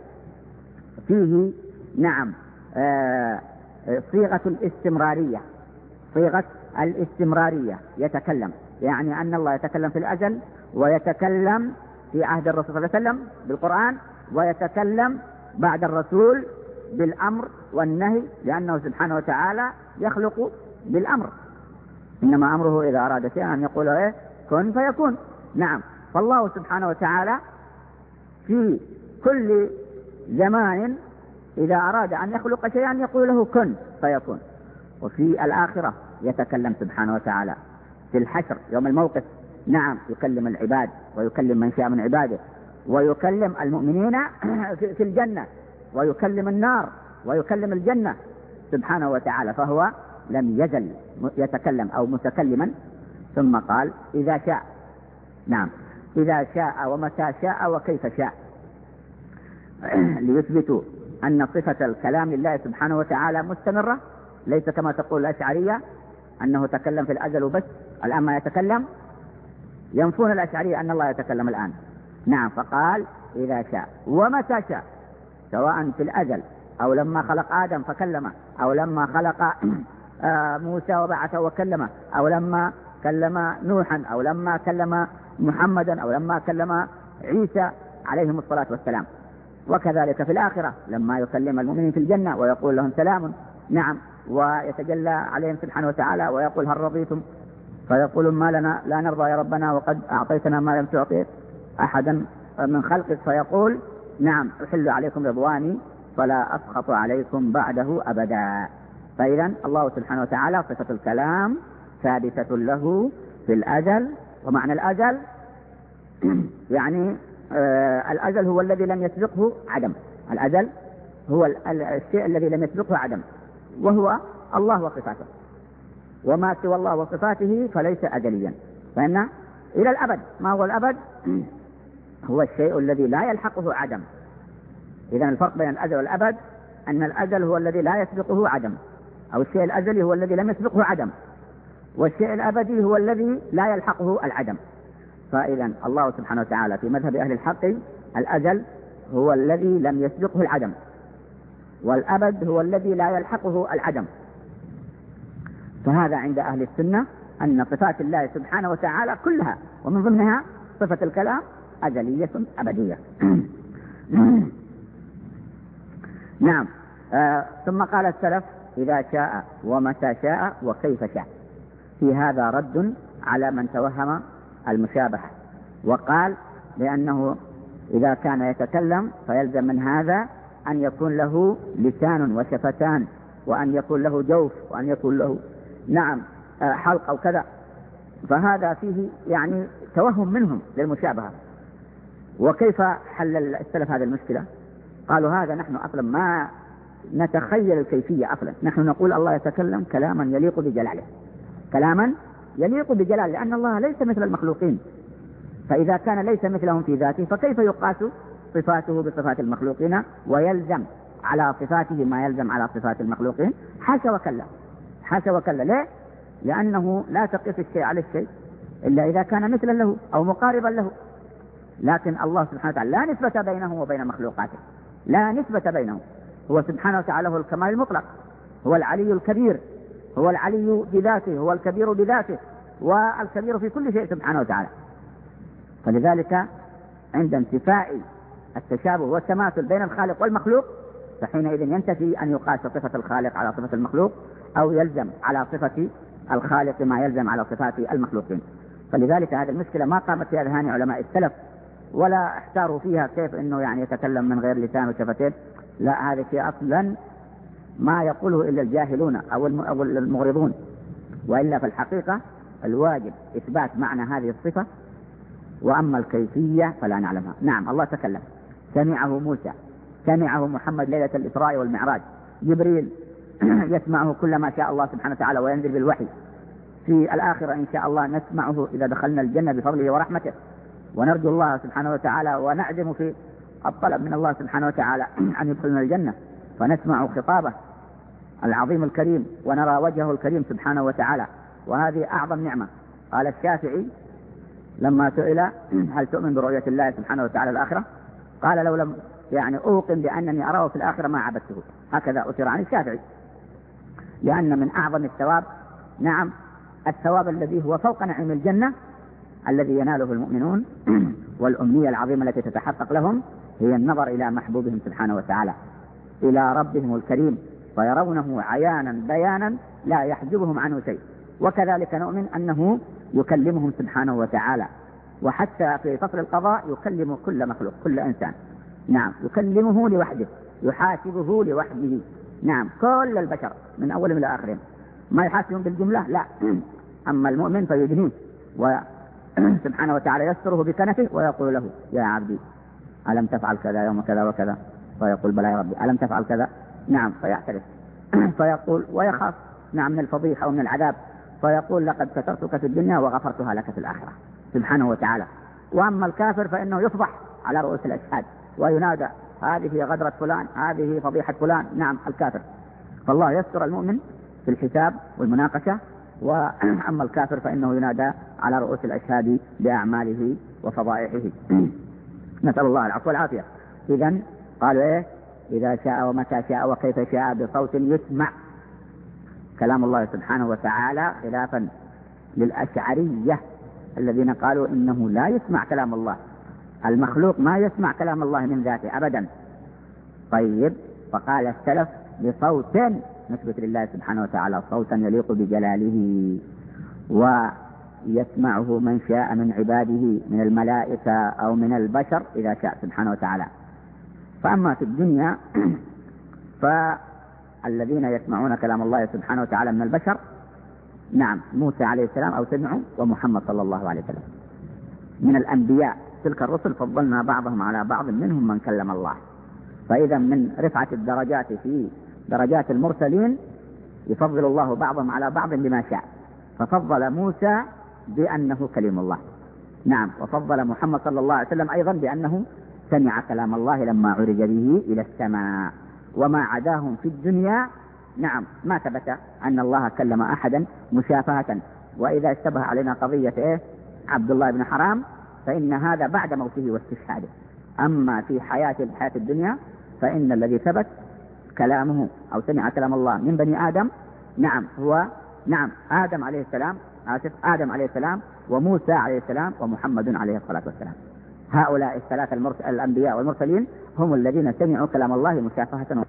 فيه نعم آه صيغة الاستمرارية، صيغة الاستمرارية يتكلم، يعني أن الله يتكلم في الأزل ويتكلم في عهد الرسول صلى الله عليه وسلم بالقرآن، ويتكلم بعد الرسول بالأمر والنهي، لأنه سبحانه وتعالى يخلق بالأمر، إنما أمره إذا أراد شيئا أن يقول إيه كن فيكون. نعم، فالله سبحانه وتعالى في كل زمان إذا أراد أن يخلق شيئا يقول له كن فيكون. وفي الآخرة يتكلم سبحانه وتعالى في الحشر يوم الموقف، نعم يكلم العباد ويكلم من شاء من عباده، ويكلم المؤمنين في الجنة، ويكلم النار ويكلم الجنة سبحانه وتعالى، فهو لم يزل يتكلم أو متكلما. ثم قال إذا شاء، نعم إذا شاء ومتى شاء وكيف شاء، ليثبتوا أن صفة الكلام لله سبحانه وتعالى مستمرة، ليس كما تقول الأشعرية أنه تكلم في الأزل وبس الآن ما يتكلم، ينفون الأشعرية أن الله يتكلم الآن. نعم، فقال إذا شاء ومتى شاء، سواء في الأزل أو لما خلق آدم فكلمه، أو لما خلق موسى وبعثه وكلمه، أو لما كلم نوحا، أو لما كلم محمدا، أو لما كلم عيسى عليهم الصلاة والسلام. وكذلك في الآخرة لما يكلم المؤمنين في الجنة ويقول لهم سلام، نعم، ويتجلى عليهم سبحانه وتعالى ويقول هل رضيتم، فيقولون ما لنا لا نرضى يا ربنا وقد أعطيتنا ما لم تعطي أحدا من خلقك، فيقول نعم أحل عليكم رضواني فلا أسخط عليكم بعده أبدا. فإذا الله سبحانه وتعالى صفة الكلام ثابتة له في الأزل. ومعنى الأزل يعني آه الأزل هو الذي لم يسبقه عدم، الأزل هو الشيء الذي لم يسبقه عدم، وهو الله وصفاته، وما سوى الله وصفاته فليس أزليا. فإن إلى الأبد، ما هو الأبد؟ هو الشيء الذي لا يلحقه عدم. إذن الفرق بين الأزل والأبد أن الأزل هو الذي لا يسبقه عدم، أو الشيء الأزلي هو الذي لم يسبقه عدم، والشيء الأبدي هو الذي لا يلحقه العدم. فإذا الله سبحانه وتعالى في مذهب أهل الحق الأزل هو الذي لم يسبقه العدم، والأبد هو الذي لا يلحقه العدم. فهذا عند أهل السنة أن صفات الله سبحانه وتعالى كلها ومن ضمنها صفة الكلام أزلية أبدية. نعم. آه ثم قال السلف إذا شاء ومتى شاء وكيف شاء. في هذا رد على من توهم المشابهة وقال لأنه إذا كان يتكلم فيلزم من هذا أن يكون له لسان وشفتان، وأن يكون له جوف، وأن يكون له نعم حلق أو كذا، فهذا فيه يعني توهم منهم للمشابهة. وكيف حل السلف هذه المشكلة؟ قالوا هذا نحن أصلا ما نتخيل الكيفية، أصلا نحن نقول الله يتكلم كلاما يليق بجلاله، كلاما يليق بجلاله، لأن الله ليس مثل المخلوقين، فإذا كان ليس مثلهم في ذاته فكيف يقاس صفاته بصفات المخلوقين ويلزم على صفاته ما يلزم على صفات المخلوقين؟ حاشا وكلا، حاشا وكلا. ليه؟ لأنه لا تقيس الشيء على الشيء إلا إذا كان مثلا له أو مقاربا له. لكن الله سبحانه وتعالى لا نسبة بينه وبين مخلوقاته، لا نسبة بينه. هو سبحانه وتعالى هو الكمال المطلق، هو العلي الكبير، هو العلي بذاته، هو الكبير بذاته، والكبير في كل شيء سبحانه وتعالى. فلذلك عند انتفاء التشابه والتماثل بين الخالق والمخلوق فحينئذ ينتفي أن يقاس صفة الخالق على صفة المخلوق، أو يلزم على صفة الخالق ما يلزم على صفات المخلوقين. فلذلك هذه المشكلة ما قامت في أذهان علماء السلف ولا احتاروا فيها كيف أنه يعني يتكلم من غير لسان وشفتين. لا، هذا شيء أصلا ما يقوله إلا الجاهلون أو المغرضون، وإلا في الحقيقة الواجب إثبات معنى هذه الصفة، وأما الكيفية فلا نعلمها. نعم، الله تكلم، سمعه موسى، سمعه محمد ليلة الإسراء والمعراج، جبريل يسمعه كل ما شاء الله سبحانه وتعالى وينزل بالوحي. في الآخرة إن شاء الله نسمعه إذا دخلنا الجنة بفضله ورحمته، ونرجو الله سبحانه وتعالى ونعزم في الطلب من الله سبحانه وتعالى أن يدخلنا الجنة، فنسمع خطابه العظيم الكريم ونرى وجهه الكريم سبحانه وتعالى، وهذه أعظم نعمة. قال الشافعي لما سئل هل تؤمن برؤية الله سبحانه وتعالى الآخرة؟ قال لو لم يعني أوقن بأنني أراه في الآخرة ما عبدته. هكذا أثر عن الشافعي، لأن من أعظم الثواب نعم الثواب الذي هو فوق نعيم الجنة الذي يناله المؤمنون والأمنية العظيمة التي تتحقق لهم هي النظر إلى محبوبهم سبحانه وتعالى، إلى ربهم الكريم، فيرونه عيانا بيانا لا يحجبهم عنه شيء. وكذلك نؤمن أنه يكلمهم سبحانه وتعالى، وحتى في فصل القضاء يكلم كل مخلوق، كل إنسان، نعم يكلمه لوحده، يحاسبه لوحده، نعم كل البشر من أولهم إلى آخرهم، ما يحاسبهم بالجملة، لا. أما المؤمن فيدنيه وسبحانه وتعالى يستره بكنفه ويقول له يا عبدي ألم تفعل كذا يوم كذا وكذا؟ فيقول بلى يا ربي. ألم تفعل كذا؟ نعم، فيعترف فيقول ويخاف نعم من الفضيحة ومن العذاب، فيقول لقد سترتك في الدنيا وغفرتها لك في الآخرة سبحانه وتعالى. وأما الكافر فإنه يفضح على رؤوس الأشهاد وينادى هذه غدرة فلان، هذه فضيحة فلان، نعم الكافر. فالله يستر المؤمن في الحساب والمناقشة، وأما الكافر فإنه ينادى على رؤوس الأشهاد بأعماله وفضائحه. نسأل الله العفو والعافية. إذن قالوا إيه؟ إذا شاء ومتى شاء وكيف شاء بصوت يسمع. كلام الله سبحانه وتعالى خلافا للأشعرية الذين قالوا إنه لا يسمع كلام الله، المخلوق ما يسمع كلام الله من ذاته أبدا. طيب، فقال السلف بصوت نثبت لله سبحانه وتعالى صوتا يليق بجلاله، ويسمعه من شاء من عباده من الملائكة أو من البشر إذا شاء سبحانه وتعالى. فأما في الدنيا فالذين يسمعون كلام الله سبحانه وتعالى من البشر نعم موسى عليه السلام أو سمعوا، ومحمد صلى الله عليه وسلم. من الأنبياء تلك الرسل فضلنا بعضهم على بعض منهم من كلم الله. فإذا من رفعة الدرجات في درجات المرسلين يفضل الله بعضهم على بعض بما شاء، ففضل موسى بأنه كلم الله، نعم، وفضل محمد صلى الله عليه وسلم أيضا بأنه سمع كلام الله لما عرج به إلى السماء. وما عداهم في الدنيا نعم ما ثبت أن الله كلم أحدا مشافهة. وإذا اشتبه علينا قضية إيه عبد الله بن حرام فإن هذا بعد موته واستشهاده. أما في حياة الحياة الدنيا فإن الذي ثبت كلامه أو سمع كلام الله من بني آدم نعم هو نعم آدم عليه السلام آسف آدم عليه السلام وموسى عليه السلام ومحمد عليه الصلاة والسلام. هؤلاء الثلاثة المرس... الأنبياء والمرسلين هم الذين سمعوا كلام الله مشافهة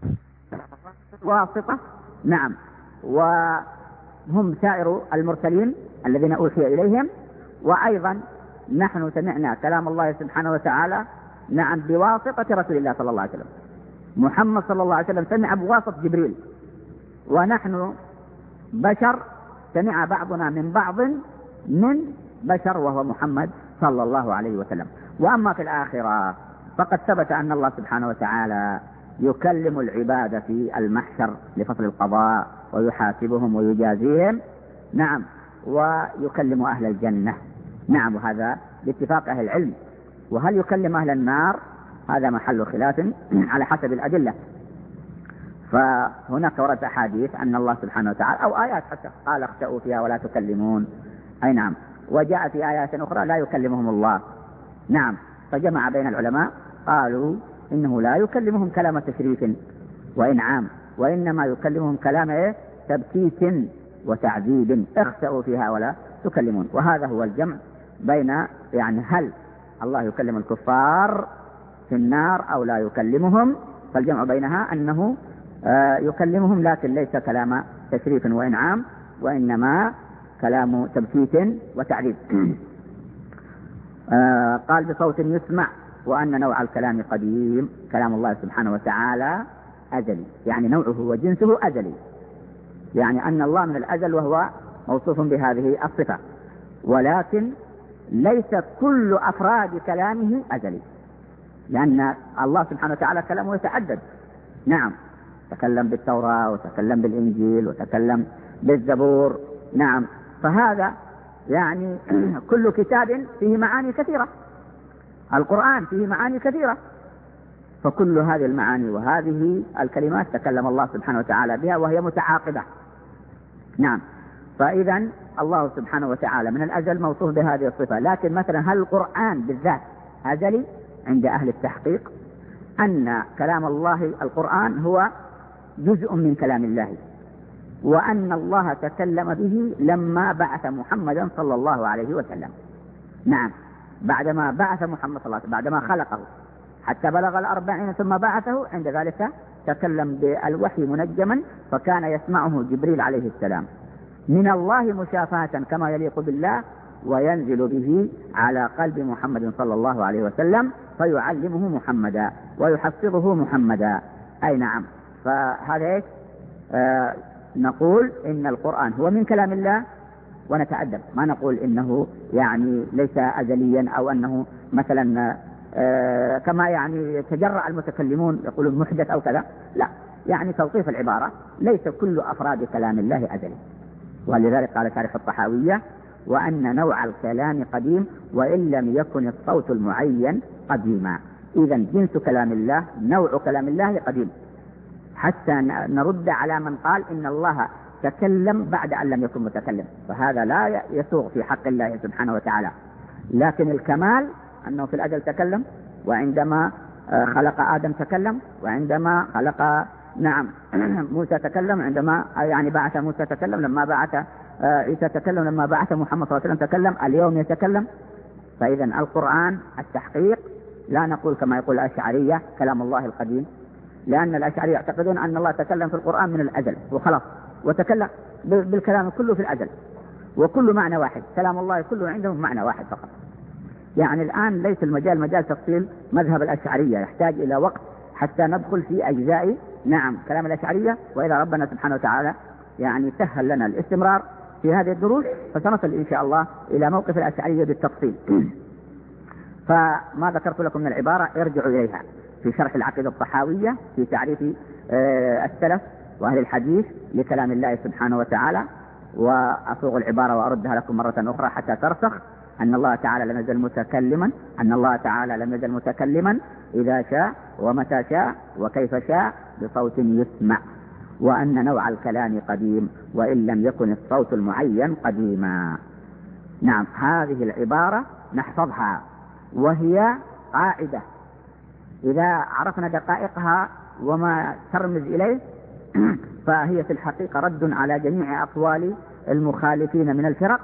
واسطة نعم، وهم سائر المرسلين الذين أوحي إليهم. وأيضا نحن سمعنا كلام الله سبحانه وتعالى نعم بواسطة رسول الله صلى الله عليه وسلم. محمد صلى الله عليه وسلم سمع بواسطة جبريل، ونحن بشر سمع بعضنا من بعض من بشر وهو محمد صلى الله عليه وسلم. وأما في الآخرة فقد ثبت أن الله سبحانه وتعالى يكلم العباد في المحشر لفصل القضاء ويحاسبهم ويجازيهم نعم، ويكلم أهل الجنة نعم، وهذا باتفاق أهل العلم. وهل يكلم أهل النار هذا محل خلاف على حسب الأدلة. فهناك ورد أحاديث أن الله سبحانه وتعالى أو آيات حتى قال اخسأوا فيها ولا تكلمون أي نعم، وجاء في آيات أخرى لا يكلمهم الله نعم. فجمع بين العلماء قالوا إنه لا يكلمهم كلام تشريف وإنعام، وإنما يكلمهم كلام إيه تبكيت وتعذيب اخسأوا فيها ولا تكلمون. وهذا هو الجمع بين يعني هل الله يكلم الكفار في النار أو لا يكلمهم، فالجمع بينها أنه آه يكلمهم لكن ليس كلام تشريف وإنعام، وإنما كلام تبكيت وتعذيب. آه قال بصوت يسمع، وأن نوع الكلام قديم. كلام الله سبحانه وتعالى أزلي، يعني نوعه وجنسه أزلي، يعني أن الله من الأزل وهو موصوف بهذه الصفة، ولكن ليس كل أفراد كلامه أزلي، لأن الله سبحانه وتعالى كلامه يتعدد نعم، تكلم بالتوراة وتكلم بالإنجيل وتكلم بالزبور نعم. فهذا يعني كل كتاب فيه معاني كثيرة، القرآن فيه معاني كثيرة، فكل هذه المعاني وهذه الكلمات تكلم الله سبحانه وتعالى بها وهي متعاقبة نعم. فإذا الله سبحانه وتعالى من الأزل موصوف بهذه الصفة. لكن مثلا هل القرآن بالذات أزلي؟ عند أهل التحقيق أن كلام الله القرآن هو جزء من كلام الله، وأن الله تكلم به لما بعث محمدا صلى الله عليه وسلم نعم، بعدما بعث محمد صلى الله عليه وسلم بعدما خلقه حتى بلغ الأربعين ثم بعثه، عند ذلك تكلم بالوحي منجما، فكان يسمعه جبريل عليه السلام من الله مشافهة كما يليق بالله، وينزل به على قلب محمد صلى الله عليه وسلم فيعلمه محمدا ويحفظه محمدا أي نعم. فهذا إيش؟ آه نقول إن القرآن هو من كلام الله ونتأدب، ما نقول إنه يعني ليس أزليا أو أنه مثلا آه كما يعني يتجرأ المتكلمون يقولون محدث أو كذا، لا، يعني توصيف العبارة ليس كل أفراد كلام الله أزلي. ولذلك قال شارح الطحاوية وأن نوع الكلام قديم وإن لم يكن الصوت المعين قديما. إذا جنس كلام الله نوع كلام الله قديم، حتى نرد على من قال إن الله تكلم بعد أن لم يكن متكلم، فهذا لا يسوغ في حق الله سبحانه وتعالى. لكن الكمال أنه في الأجل تكلم، وعندما خلق آدم تكلم، وعندما خلق نعم موسى تكلم، عندما يعني بعث موسى تكلم، لما بعث عيسى تكلم، لما بعث محمد صلى الله عليه وسلم تكلم، اليوم يتكلم. فإذا القرآن التحقيق لا نقول كما يقول الأشعرية كلام الله القديم، لأن الأشعرية يعتقدون أن الله تكلم في القرآن من الأزل وخلاص، وتكلم بالكلام كله في الأزل، وكل معنى واحد، كلام الله كله عندهم معنى واحد فقط. يعني الآن ليس المجال مجال تفصيل مذهب الأشعرية، يحتاج إلى وقت حتى ندخل في أجزاء نعم كلام الأشعرية، وإذا ربنا سبحانه وتعالى يعني سهل لنا الاستمرار في هذه الدروس فسنصل إن شاء الله إلى موقف الأشعرية بالتفصيل. فما ذكرت لكم من العبارة ارجعوا إليها في شرح العقيدة الطحاوية في تعريف السلف وأهل الحديث لكلام الله سبحانه وتعالى، وأصوغ العبارة وأردها لكم مرة أخرى حتى ترسخ أن الله تعالى لم يزل متكلما، أن الله تعالى لم يزل متكلما إذا شاء ومتى شاء وكيف شاء بصوت يسمع، وأن نوع الكلام قديم وإن لم يكن الصوت المعين قديما. نعم، هذه العبارة نحفظها، وهي قاعدة إذا عرفنا دقائقها وما ترمز إليه فهي في الحقيقة رد على جميع أقوال المخالفين من الفرق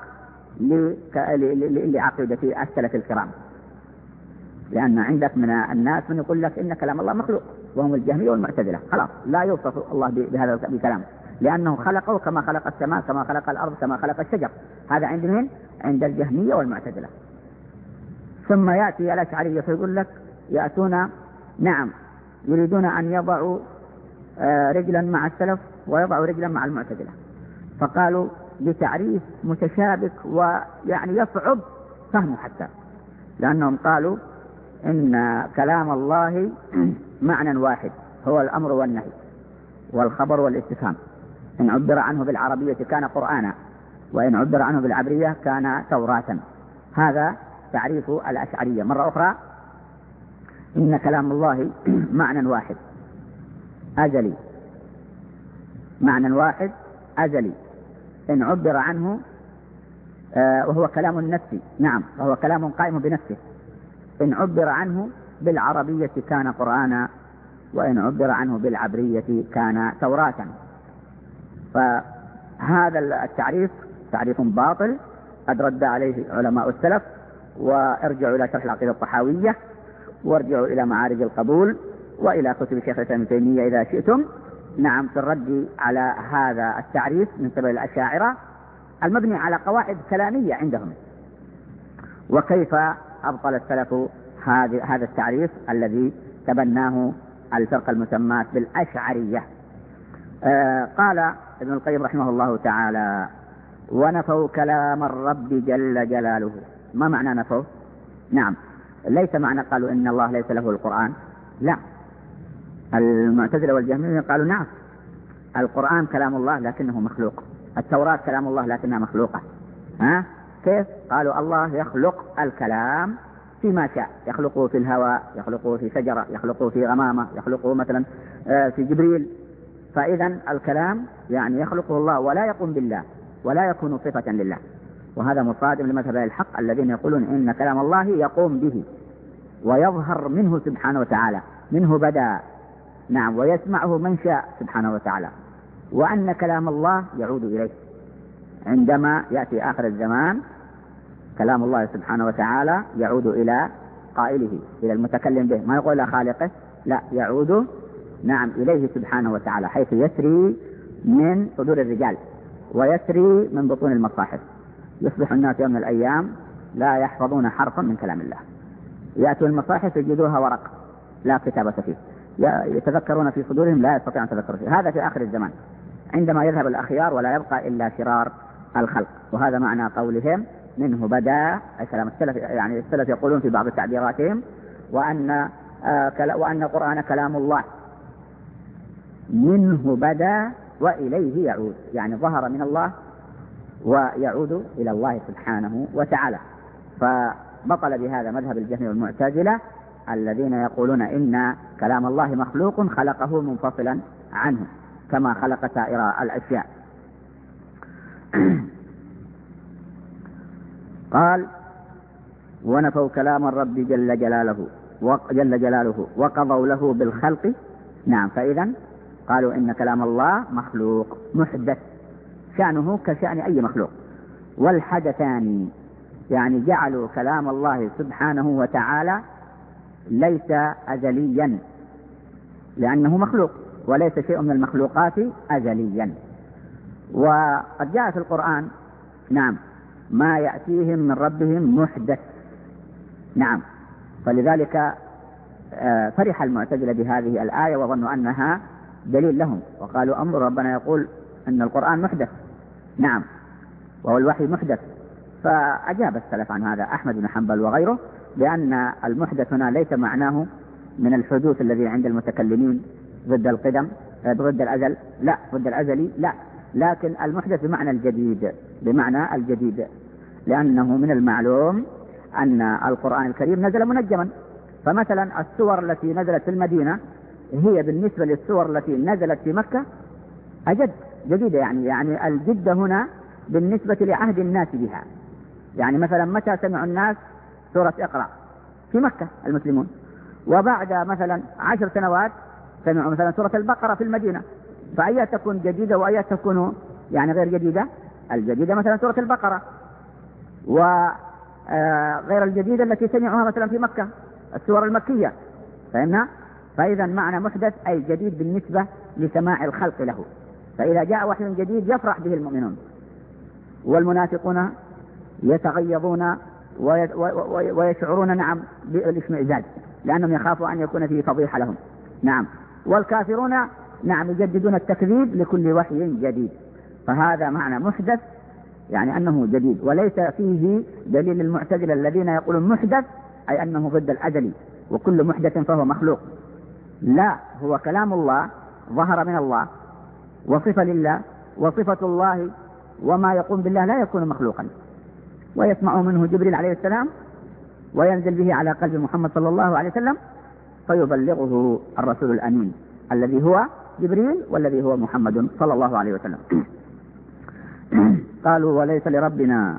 لعقيدة السلف الكرام. لأن عندك من الناس من يقول لك إن كلام الله مخلوق، وهم الجهمية والمعتزلة. خلاص لا يوصف الله بهذا بكلام، لأنه خلقه كما خلق السماء، كما خلق الأرض، كما خلق الشجر. هذا عند من؟ عند الجهمية والمعتزلة. ثم يأتي الأشعرية فيقول لك يأتون نعم يريدون أن يضعوا رجلا مع السلف ويضعوا رجلا مع المعتزلة، فقالوا بتعريف متشابك ويعني يصعب فهمه، حتى لأنهم قالوا إن كلام الله معنى واحد هو الأمر والنهي والخبر والاستفهام. إن عبر عنه بالعربية كان قرآنا، وإن عبر عنه بالعبرية كان توراة. هذا تعريف الأشعرية. مرة أخرى، إن كلام الله معنى واحد أزلي، معنى واحد أزلي إن عبر عنه آه وهو كلام نفسي، نعم وهو كلام قائم بنفسه. إن عبر عنه بالعربية كان قرآنا، وإن عبر عنه بالعبرية كان توراة. فهذا التعريف تعريف باطل قد رد عليه علماء السلف. وارجعوا إلى شرح العقيدة الطحاوية، وارجعوا إلى معارج القبول، وإلى كتب شيخ الإسلام ابن تيمية إذا شئتم، نعم في الرد على هذا التعريف من قبل الأشاعرة المبني على قواعد كلامية عندهم. وكيف أبطل السلف هذا التعريف الذي تبناه الفرقة المسماة بالأشعرية. آه قال ابن القيم رحمه الله تعالى: ونفوا كلام الرب جل جلاله. ما معنى نفوا؟ نعم، ليس معنى قالوا إن الله ليس له القرآن، لا. المعتزلة والجهمية قالوا نعم القرآن كلام الله لكنه مخلوق، التوراة كلام الله لكنها مخلوقة. ها؟ كيف؟ قالوا الله يخلق الكلام فيما شاء، يخلقه في الهواء، يخلقه في شجرة، يخلقه في غمامة، يخلقه مثلا في جبريل. فإذا الكلام يعني يخلقه الله ولا يقوم بالله ولا يكون صفة لله. وهذا مصادم لمذهب الحق الذين يقولون إن كلام الله يقوم به ويظهر منه سبحانه وتعالى، منه بدأ، نعم، ويسمعه من شاء سبحانه وتعالى، وأن كلام الله يعود إليه عندما يأتي آخر الزمان. كلام الله سبحانه وتعالى يعود إلى قائله، إلى المتكلم به، ما يقول إلى خالقه، لا، يعود نعم إليه سبحانه وتعالى، حيث يسري من صدور الرجال ويسري من بطون المصاحف. يصبح الناس يوم من الأيام لا يحفظون حرفا من كلام الله، يأتوا المصاحف يجدوها ورق لا كتابة فيه، يتذكرون في صدورهم لا يستطيعون أن يتذكروا فيه. هذا في آخر الزمان عندما يذهب الأخيار ولا يبقى إلا شرار الخلق. وهذا معنى قولهم منه بدأ كلام السلف، يعني السلف يقولون في بعض تعبيراتهم وأن آه وأن القرآن كلام الله منه بدأ وإليه يعود، يعني ظهر من الله ويعود إلى الله سبحانه وتعالى. فبطل بهذا مذهب الجهمية والمعتزلة الذين يقولون إن كلام الله مخلوق خلقه منفصلا عنه كما خلق سائر الأشياء. قال: ونفوا كلام الرب جل جلاله جل جلاله وقضوا له بالخلق. نعم، فإذا قالوا إن كلام الله مخلوق محدث، شأنه كشأن أي مخلوق. والحدثان يعني جعلوا كلام الله سبحانه وتعالى ليس أزليا لأنه مخلوق، وليس شيء من المخلوقات أزليا. وقد جاء في القرآن نعم ما يأتيهم من ربهم محدث. نعم، فلذلك فرح المعتزلة بهذه الآية وظنوا أنها دليل لهم، وقالوا أمر ربنا يقول أن القرآن محدث، نعم، وهو الوحي محدث. فأجاب السلف عن هذا أحمد بن حنبل وغيره بأن المحدث هنا ليس معناه من الحدوث الذي عند المتكلمين ضد القدم ضد الأزل، لا، ضد الأزلي لا، لكن المحدث بمعنى الجديد، بمعنى الجديد، لأنه من المعلوم أن القرآن الكريم نزل منجما. فمثلا السور التي نزلت في المدينة هي بالنسبة للسور التي نزلت في مكة أجد جديدة، يعني يعني الجدة هنا بالنسبة لعهد الناس بها. يعني مثلا متى سمعوا الناس سورة اقرأ في مكة المسلمون، وبعد مثلا عشر سنوات سمعوا مثلا سورة البقرة في المدينة، فأيها تكون جديدة وأيها تكون يعني غير جديدة؟ الجديدة مثلا سورة البقرة، وغير الجديدة التي سمعوها مثلا في مكة السور المكية. فهمنا؟ فإذا معنى محدث أي جديد بالنسبة لسماع الخلق له. فإذا جاء وحي جديد يفرح به المؤمنون، والمنافقون يتغيظون ويشعرون نعم بالاشمئزاز، لأنهم يخافوا أن يكون فيه فضيحة لهم. نعم. والكافرون نعم يجددون التكذيب لكل وحي جديد. فهذا معنى محدث، يعني أنه جديد، وليس فيه دليل المعتزلة الذين يقولون محدث أي أنه ضد الأزلي وكل محدث فهو مخلوق. لا، هو كلام الله ظهر من الله وصفة لله، وصفة الله وما يقوم بالله لا يكون مخلوقا، ويسمع منه جبريل عليه السلام وينزل به على قلب محمد صلى الله عليه وسلم فيبلغه الرسول الأمين الذي هو جبريل والذي هو محمد صلى الله عليه وسلم. قالوا وليس لربنا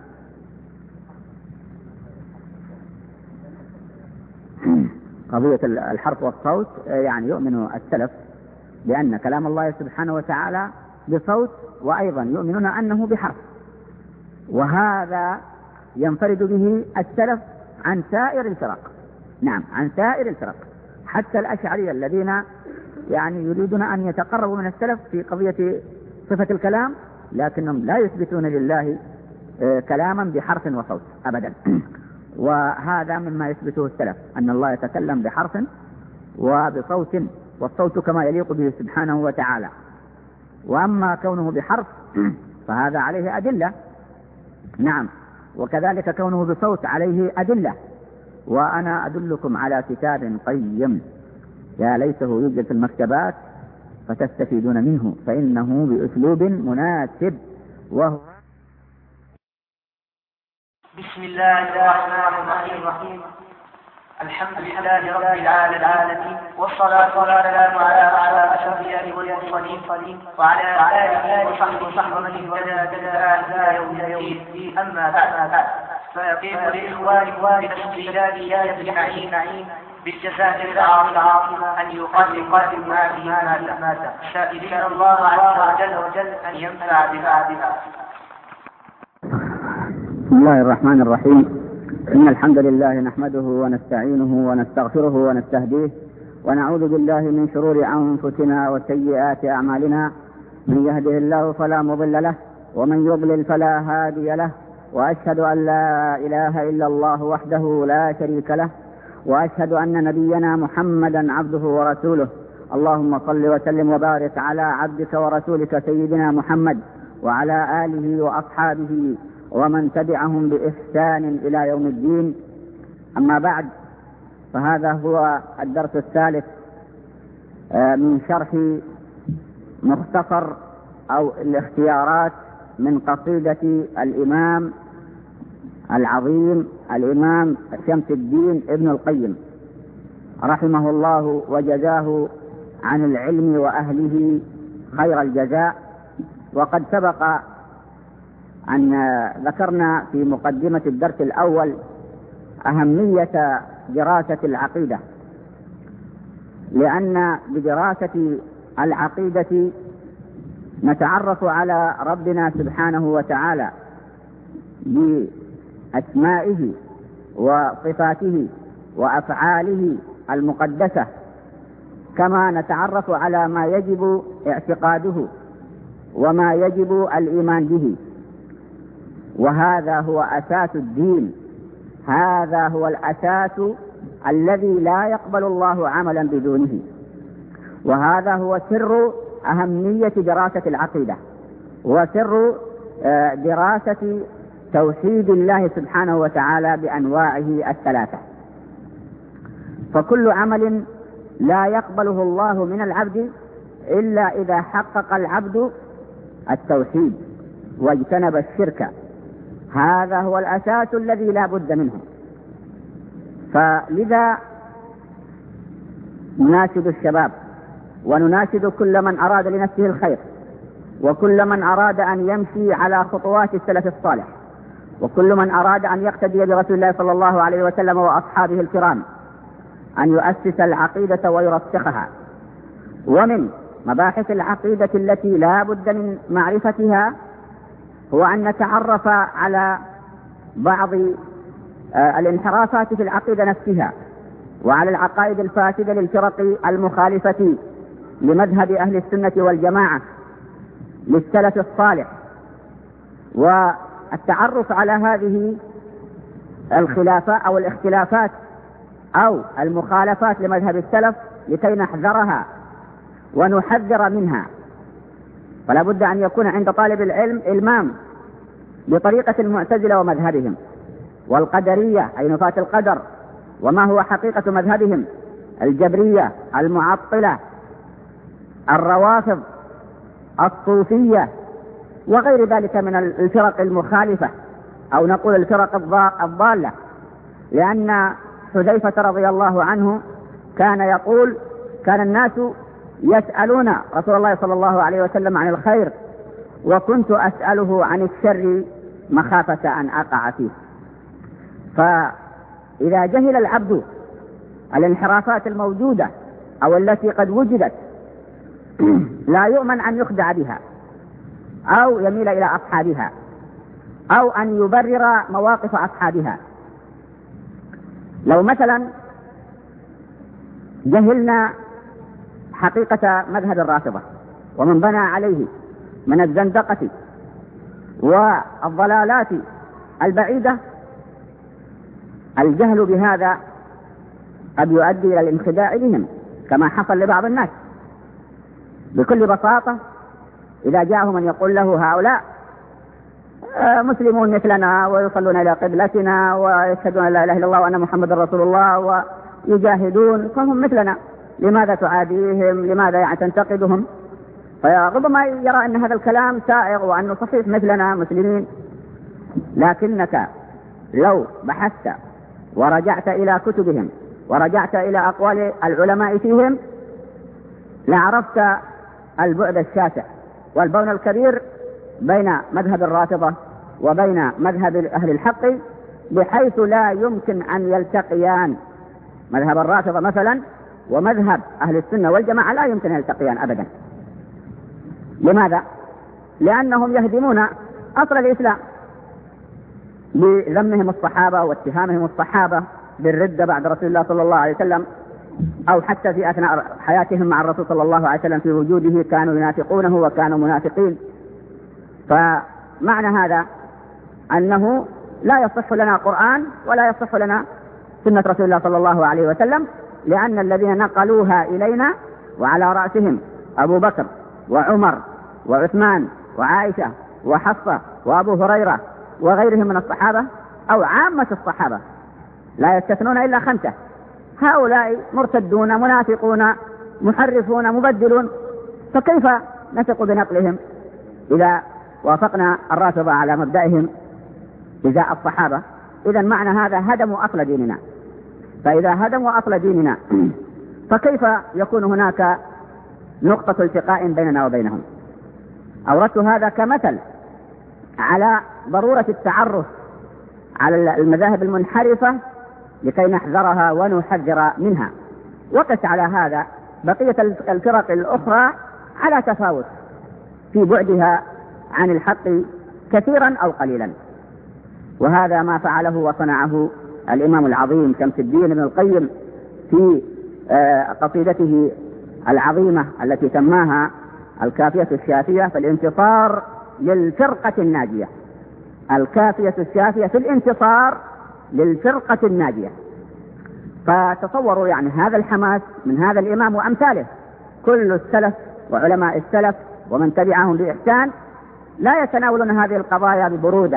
قضية الحرف والصوت، يعني يؤمن السلف بأن كلام الله سبحانه وتعالى بصوت، وأيضا يؤمنون أنه بحرف، وهذا ينفرد به السلف عن سائر الفرق. نعم، عن سائر الفرق، حتى الأشعرية الذين يعني يريدون أن يتقربوا من السلف في قضية صفة الكلام، لكنهم لا يثبتون لله كلاما بحرف وصوت أبدا. وهذا مما يثبته السلف، أن الله يتكلم بحرف وبصوت، والصوت كما يليق به سبحانه وتعالى. وأما كونه بحرف فهذا عليه أدلة. نعم، وكذلك كونه بصوت عليه أدلة. وأنا أدلكم على كتاب قيم يا ليته يوجد في المكتبات فتستفيدون منه، فإنه بأسلوب مناسب، وهو
بسم الله الرحمن الرحيم. الحمد لله رب العالمين، والصلاة والسلام على أشرف الأنبياء والمرسلين وعلى آله وصحبه ومن اهتدى بهداه إلى يوم الدين. أما بعد، فيقيم لإخوانكم بتسجيلات آية النعيم بالجزائر العاصمة أن يقدم هذه المادة، سائلين الله عز وجل أن ينفع بها.
بسم الله الرحمن الرحيم. إن الحمد لله نحمده ونستعينه ونستغفره ونستهديه، ونعوذ بالله من شرور أنفسنا وسيئات أعمالنا. من يهده الله فلا مضل له، ومن يضلل فلا هادي له، وأشهد أن لا إله إلا الله وحده لا شريك له، وأشهد أن نبينا محمدا عبده ورسوله. اللهم صل وسلم وبارك على عبدك ورسولك سيدنا محمد وعلى آله وأصحابه ومن تبعهم بإحسان إلى يوم الدين. أما بعد، فهذا هو الدرس الثالث من شرح مختصر أو الاختيارات من قصيدة الإمام العظيم الإمام شمس الدين ابن القيم رحمه الله وجزاه عن العلم وأهله خير الجزاء. وقد سبق أن ذكرنا في مقدمة الدرس الأول أهمية دراسة العقيدة، لأن بدراسة العقيدة نتعرف على ربنا سبحانه وتعالى بأسمائه وصفاته وأفعاله المقدسة، كما نتعرف على ما يجب اعتقاده وما يجب الإيمان به. وهذا هو أساس الدين، هذا هو الأساس الذي لا يقبل الله عملا بدونه، وهذا هو سر أهمية دراسة العقيدة وسر دراسة توحيد الله سبحانه وتعالى بأنواعه الثلاثة. فكل عمل لا يقبله الله من العبد إلا إذا حقق العبد التوحيد واجتنب الشرك، هذا هو الأساس الذي لا بد منه. فلذا نناشد الشباب ونناشد كل من أراد لنفسه الخير وكل من أراد أن يمشي على خطوات السلف الصالح وكل من أراد أن يقتدي برسول الله صلى الله عليه وسلم وأصحابه الكرام أن يؤسس العقيدة ويرسخها. ومن مباحث العقيدة التي لا بد من معرفتها هو أن نتعرف على بعض الانحرافات في العقيدة نفسها وعلى العقائد الفاسدة للفرق المخالفة لمذهب أهل السنة والجماعة للسلف الصالح، والتعرف على هذه الخلافات أو الاختلافات أو المخالفات لمذهب السلف لكي نحذرها ونحذر منها. فلا بد أن يكون عند طالب العلم إلمام بطريقة المعتزلة ومذهبهم، والقدرية أي نفاة القدر وما هو حقيقة مذهبهم، الجبرية، المعطلة، الروافض، الصوفية، وغير ذلك من الفرق المخالفة أو نقول الفرق الضالة. لأن حذيفة رضي الله عنه كان يقول: كان الناس يسألون رسول الله صلى الله عليه وسلم عن الخير وكنت أسأله عن الشر مخافة أن أقع فيه. فإذا جهل العبد الانحرافات الموجودة أو التي قد وجدت لا يؤمن أن يخدع بها أو يميل إلى أصحابها أو أن يبرر مواقف أصحابها. لو مثلا جهلنا حقيقة مذهب الرافضة ومن بنى عليه من الزندقة والضلالات البعيدة، الجهل بهذا قد يؤدي إلى الانخداع بهم كما حصل لبعض الناس. بكل بساطة إذا جاءه من يقول له: هؤلاء مسلمون مثلنا ويصلون إلى قبلتنا ويشهدون لا إله إلا الله وأن محمد رسول الله ويجاهدون فهم مثلنا، لماذا تعاديهم؟ لماذا تنتقدهم؟ فربما يرى أن هذا الكلام سائغ وأنه صحيح مثلنا مسلمين. لكنك لو بحثت ورجعت إلى كتبهم ورجعت إلى أقوال العلماء فيهم لعرفت البعد الشاسع والبون الكبير بين مذهب الرافضة وبين مذهب أهل الحق، بحيث لا يمكن أن يلتقيان. مذهب الرافضة مثلا ومذهب أهل السنة والجماعة لا يمكن أن يلتقيان أبدا. لماذا؟ لأنهم يهدمون أصل الإسلام بذمهم الصحابة واتهامهم الصحابة بالردة بعد رسول الله صلى الله عليه وسلم، أو حتى في أثناء حياتهم مع الرسول صلى الله عليه وسلم في وجوده كانوا ينافقونه وكانوا منافقين. فمعنى هذا أنه لا يصح لنا قرآن ولا يصح لنا سنة رسول الله صلى الله عليه وسلم، لأن الذين نقلوها إلينا وعلى رأسهم أبو بكر وعمر وعثمان وعائشة وحفصة وأبو هريرة وغيرهم من الصحابة أو عامة الصحابة لا يستثنون إلا خمسة، هؤلاء مرتدون منافقون محرفون مبدلون، فكيف نثق بنقلهم إذا وافقنا الرافضة على مبدئهم إزاء الصحابة؟ إذا معنى هذا هدموا أصل ديننا. فإذا هدموا أصل ديننا فكيف يكون هناك نقطة التقاء بيننا وبينهم؟ أوردت هذا كمثل على ضرورة التعرف على المذاهب المنحرفة لكي نحذرها ونحذر منها. وقس على هذا بقية الفرق الأخرى على تفاوت في بعدها عن الحق كثيرا أو قليلا، وهذا ما فعله وصنعه الإمام العظيم شمس الدين ابن القيم في قصيدته العظيمة التي سماها الكافية الشافية في الانتصار للفرقة الناجية. الكافية الشافية في الانتصار للفرقة الناجية. فتصوروا يعني هذا الحماس من هذا الإمام وأمثاله. كل السلف وعلماء السلف ومن تبعهم بإحسان لا يتناولون هذه القضايا ببرودة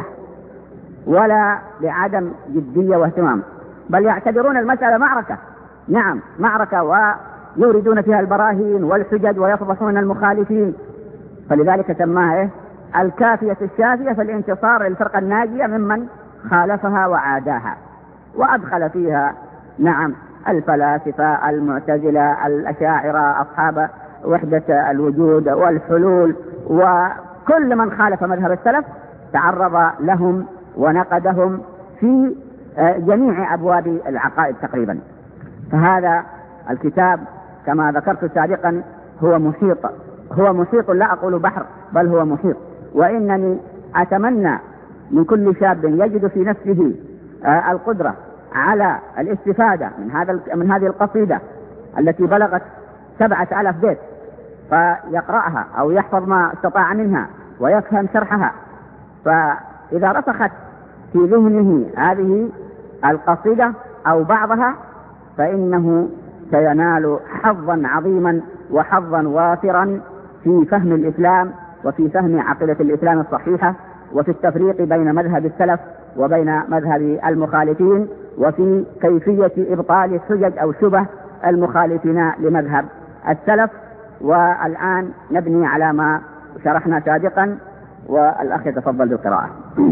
ولا بعدم جدية واهتمام، بل يعتبرون المسألة معركة. نعم معركة، ويوردون فيها البراهين والحجج ويفضحون المخالفين. فلذلك سماها إيه؟ الكافية الشافية في الانتصار للفرقة الناجية ممن خالفها وعاداها، وأدخل فيها نعم الفلاسفة المعتزلة الأشاعرة أصحاب ووحدة الوجود والحلول، وكل من خالف مذهب السلف تعرض لهم ونقدهم في جميع أبواب العقائد تقريبا. فهذا الكتاب كما ذكرت سابقا هو محيط، هو محيط، لا أقول بحر بل هو محيط. وإنني أتمنى من كل شاب يجد في نفسه القدرة على الاستفادة من هذا من هذه القصيدة التي بلغت سبعة آلاف بيت، فيقرأها أو يحفظ ما استطاع منها ويفهم شرحها، فإذا رسخت في ذهنه هذه القصيدة أو بعضها فإنه سينال حظا عظيما وحظا وافرا في فهم الإسلام وفي فهم عقيدة الإسلام الصحيحة، وفي التفريق بين مذهب السلف وبين مذهب المخالفين، وفي كيفية إبطال حجج أو شبه المخالفين لمذهب السلف. والآن نبني على ما شرحنا سابقا، والأخ يتفضل بالقراءة.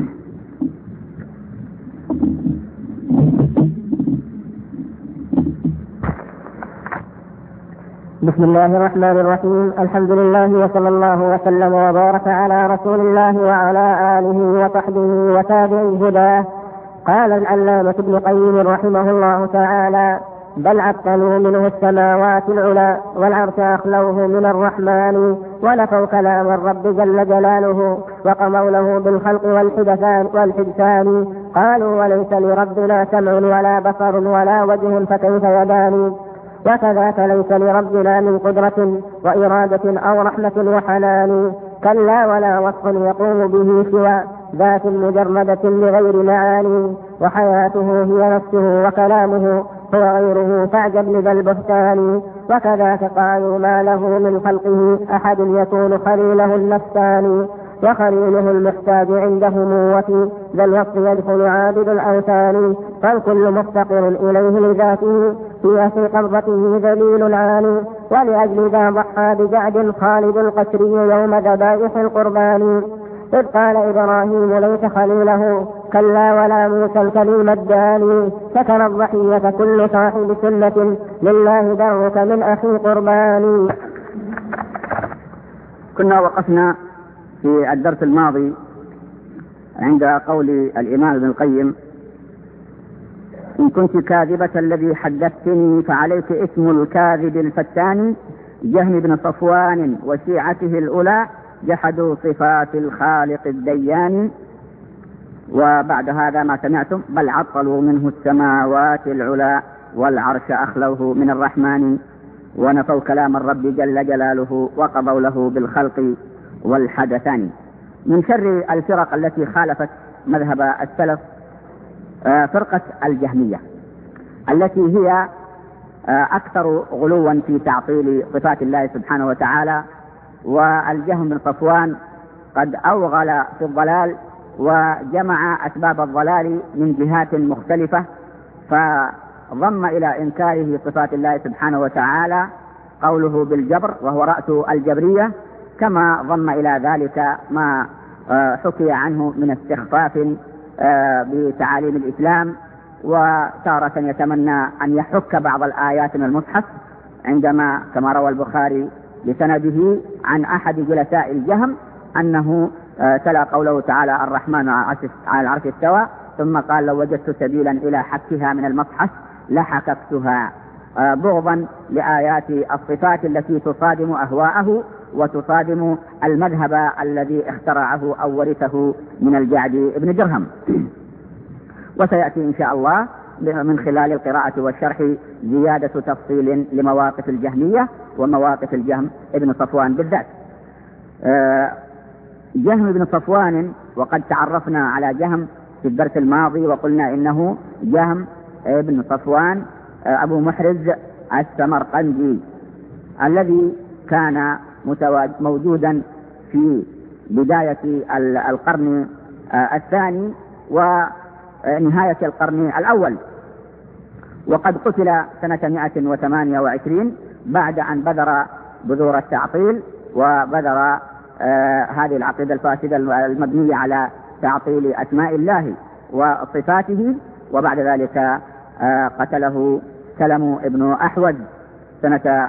بسم الله الرحمن الرحيم. الحمد لله وصلى الله وسلم وبارك على رسول الله وعلى آله وصحبه وتابعي هداه. قال العلامة ابن قيم رحمه الله تعالى: بل عطلوا منه السماوات العلى والعرش أخلوه من الرحمن، ونفوا كلام الرب جل جلاله وقموا له بالخلق والحدثان والحدثان. قالوا وليس لربنا سمع ولا بصر ولا وجه فكيف يدان، وكذاك ليس لربنا من قدرة وإرادة أو رحمة وحنان، كلا ولا وصف يقوم به سوى ذات مجردة لغير معاني، وحياته هي نفسه وكلامه هو غيره فاعجب لذا البهتان. وكذاك قالوا ما له من خلقه أحد يكون خليله النفسان، وخليله المحتاج عندهم، وفي ذا الوصف يدخل عابد الأوثان، فالكل مفتقر إليه لذاته في في قبضته ذليل عاني، ولأجل ذا ضحى بجعد خالد القسري يوم ذبائح القربان، إذ قال إبراهيم ليس خليله كلا ولا موسى الكليم الداني، سكن الضحية كل صاحب سنة لله درك من أخي قربان.
كنا وقفنا في الدرس الماضي عند قول الإمام ابن القيم: إن كنت كاذبة الذي حدثتني فعليك اسم الكاذب الفتان، جهم بن صفوان وشيعته الأولى جحدوا صفات الخالق الديان. وبعد هذا ما سمعتم: بل عطلوا منه السماوات العلى والعرش أخلوه من الرحمن، ونفوا كلام الرب جل جلاله وقضوا له بالخلق والحدثان. من شر الفرق التي خالفت مذهب السلف فرقة الجهمية، التي هي أكثر غلوا في تعطيل صفات الله سبحانه وتعالى. والجهم بن صفوان قد أوغل في الضلال وجمع أسباب الضلال من جهات مختلفة، فضم إلى إنكاره صفات الله سبحانه وتعالى قوله بالجبر وهو رأس الجبرية، كما ضم إلى ذلك ما حكي عنه من استخفاف بتعاليم الإسلام، وتارة يتمنى أن يحك بعض الآيات من المصحف، عندما كما روى البخاري بسنده عن أحد جلساء الجهم أنه تلا قوله تعالى: الرحمن على العرش استوى، ثم قال: لو وجدت سبيلا إلى حكها من المصحف لحككتها، بغضا لآيات الصفات التي تصادم أهواءه وتصادم المذهب الذي اخترعه أو ورثه من الجعد ابن درهم. وسيأتي إن شاء الله من خلال القراءة والشرح زيادة تفصيل لمواقف الجهمية ومواقف الجهم ابن صفوان بالذات. جهم ابن صفوان، وقد تعرفنا على جهم في الدرس الماضي وقلنا إنه جهم ابن صفوان أبو محرز السمرقندي، الذي كان موجودا في بداية القرن الثاني ونهاية القرن الأول، وقد قتل سنة مئة وثمانية وعشرين بعد أن بذر بذور التعطيل وبذر آه هذه العقيدة الفاسدة المبنية على تعطيل أسماء الله وصفاته. وبعد ذلك آه قتله سلم ابن أحوز سنة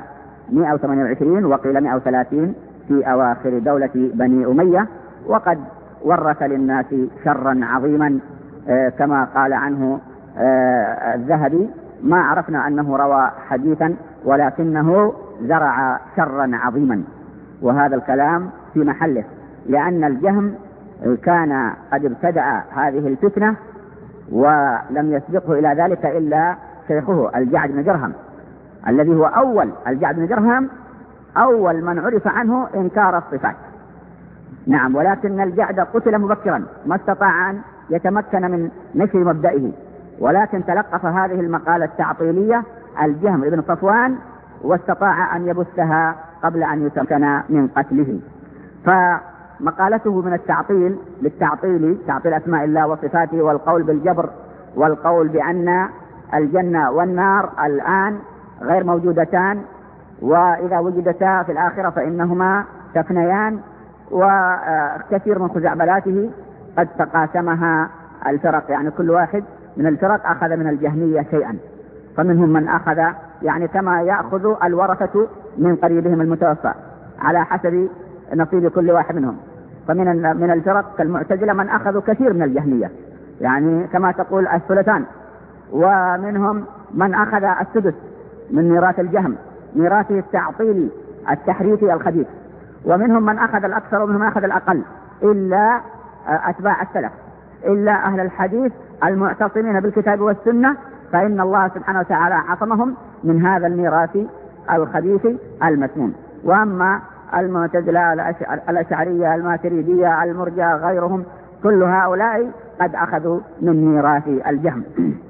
مئة وثمانية وعشرين وقيل مئة وثلاثين في أواخر دولة بني أمية، وقد ورث للناس شرا عظيما كما قال عنه الذهبي: ما عرفنا أنه روى حديثا ولكنه زرع شرا عظيما. وهذا الكلام في محله، لأن الجهم كان قد ابتدأ هذه الفتنة ولم يسبقه إلى ذلك إلا شيخه الجعد بن درهم، الذي هو أول الجعد بن درهم أول من عرف عنه إنكار الصفات. نعم، ولكن الجعد قتل مبكرا، ما استطاع أن يتمكن من نشر مبدئه، ولكن تلقف هذه المقالة التعطيلية الجهم بن صفوان واستطاع أن يبثها قبل أن يتمكن من قتله. فمقالته من التعطيل للتعطيل، تعطيل أسماء الله وصفاته، والقول بالجبر، والقول بأن الجنة والنار الآن غير موجودتان، وإذا وجدتا في الآخرة فإنهما تفنيان، وكثير من خزعبلاته قد تقاسمها الفرق، يعني كل واحد من الفرق أخذ من الجهمية شيئا، فمنهم من أخذ يعني كما يأخذ الورثة من قريبهم المتوفى على حسب نصيب كل واحد منهم. فمن من الفرق كالمعتزلة من أخذوا كثير من الجهمية، يعني كما تقول الثلثان، ومنهم من أخذ السدس من ميراث الجهم، ميراثه التعطيلي التحريفي الخبيث، ومنهم من أخذ الأكثر ومنهم من أخذ الأقل، إلا أتباع السلف، إلا أهل الحديث المعتصمين بالكتاب والسنة، فإن الله سبحانه وتعالى عصمهم من هذا الميراث الخبيث المسموم. وأما المعتزلة الأشعرية الماتريدية المرجئة غيرهم كل هؤلاء قد أخذوا من ميراث الجهم.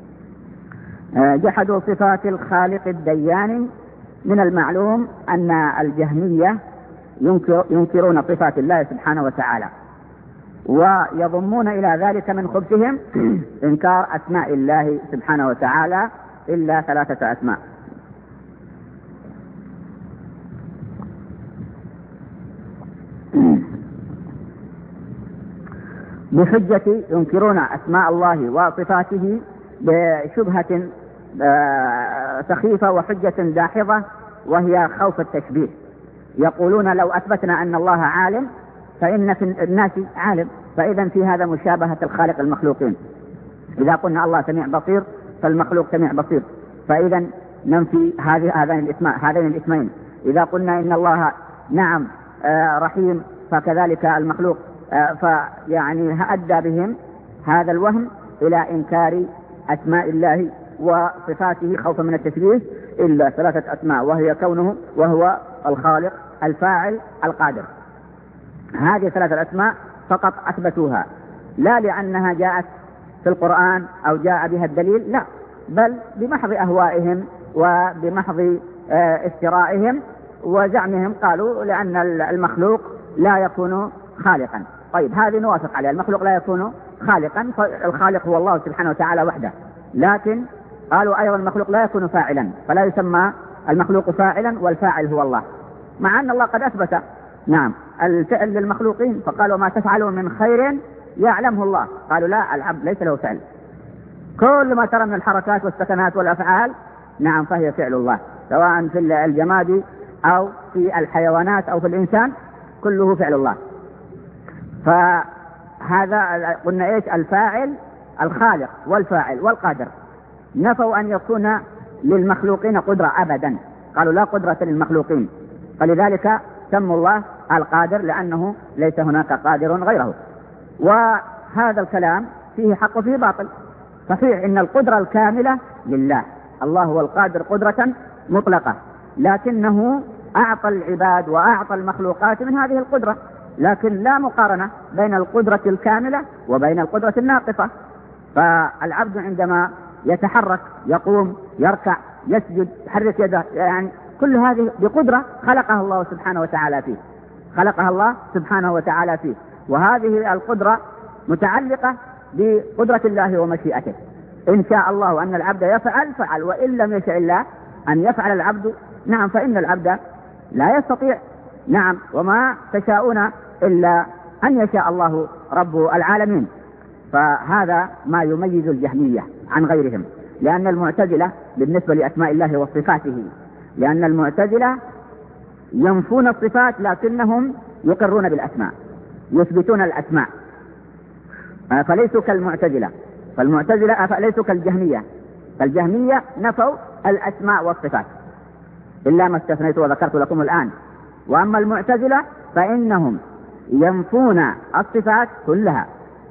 جحدوا صفات الخالق الديان. من المعلوم أن الجهمية ينكر ينكرون صفات الله سبحانه وتعالى، ويضمون إلى ذلك من خبثهم إنكار أسماء الله سبحانه وتعالى إلا ثلاثة أسماء. بحجة ينكرون أسماء الله وصفاته بشبهة سخيفة وحجة داحضة، وهي خوف التشبيه. يقولون لو أثبتنا أن الله عالم فإن في الناس عالم، فإذا في هذا مشابهة الخالق المخلوقين. إذا قلنا الله سميع بصير فالمخلوق سميع بصير، فإذا ننفي هذه هذين الاسماء هذين الاسمين. إذا قلنا إن الله نعم رحيم فكذلك المخلوق، فيعني أدى بهم هذا الوهم إلى إنكار أسماء الله وصفاته خوفا من التشبيه إلا ثلاثة أسماء، وهي كونه وهو الخالق الفاعل القادر. هذه ثلاثة أسماء فقط أثبتوها، لا لأنها جاءت في القرآن أو جاء بها الدليل، لا، بل بمحض أهوائهم وبمحض افترائهم وزعمهم. قالوا لأن المخلوق لا يكون خالقا. طيب هذه نوافق عليها، المخلوق لا يكون خالقا، فالخالق هو الله سبحانه وتعالى وحده. لكن قالوا أيضا المخلوق لا يكون فاعلا، فلا يسمى المخلوق فاعلا والفاعل هو الله، مع أن الله قد أثبت نعم الفعل للمخلوقين، فقالوا ما تفعلون من خير يعلمه الله. قالوا لا، العبد ليس له فعل، كل ما ترى من الحركات والسكنات والأفعال نعم فهي فعل الله، سواء في الجماد أو في الحيوانات أو في الإنسان، كله فعل الله. فهذا قلنا إيش؟ الفاعل الخالق والفاعل والقادر. نفوا أن يكون للمخلوقين قدرة أبدا، قالوا لا قدرة للمخلوقين، فلذلك سموا الله القادر لأنه ليس هناك قادر غيره. وهذا الكلام فيه حق وفيه باطل. صحيح إن القدرة الكاملة لله، الله هو القادر قدرة مطلقة، لكنه أعطى العباد وأعطى المخلوقات من هذه القدرة، لكن لا مقارنة بين القدرة الكاملة وبين القدرة الناقصة. فالعبد عندما يتحرك، يقوم، يركع، يسجد، يحرك يده، يعني كل هذه بقدرة خلقها الله سبحانه وتعالى فيه، خلقها الله سبحانه وتعالى فيه، وهذه القدرة متعلقة بقدرة الله ومشيئته. إن شاء الله أن العبد يفعل فعل، وإن لم يشاء الله أن يفعل العبد نعم فإن العبد لا يستطيع. نعم، وما تشاءون إلا أن يشاء الله رب العالمين. فهذا ما يميز الجهمية عن غيرهم، لأن المعتزلة بالنسبة لأسماء الله وصفاته، لأن المعتزلة ينفون الصفات لكنهم يقرون بالأسماء، يثبتون الأسماء، فليسوا كالمعتزلة. فالمعتزلة فليسوا كالجهمية، فالجهمية نفوا الأسماء والصفات إلا ما استثنيت وذكرت لكم الآن. وأما المعتزلة فإنهم ينفون الصفات كلها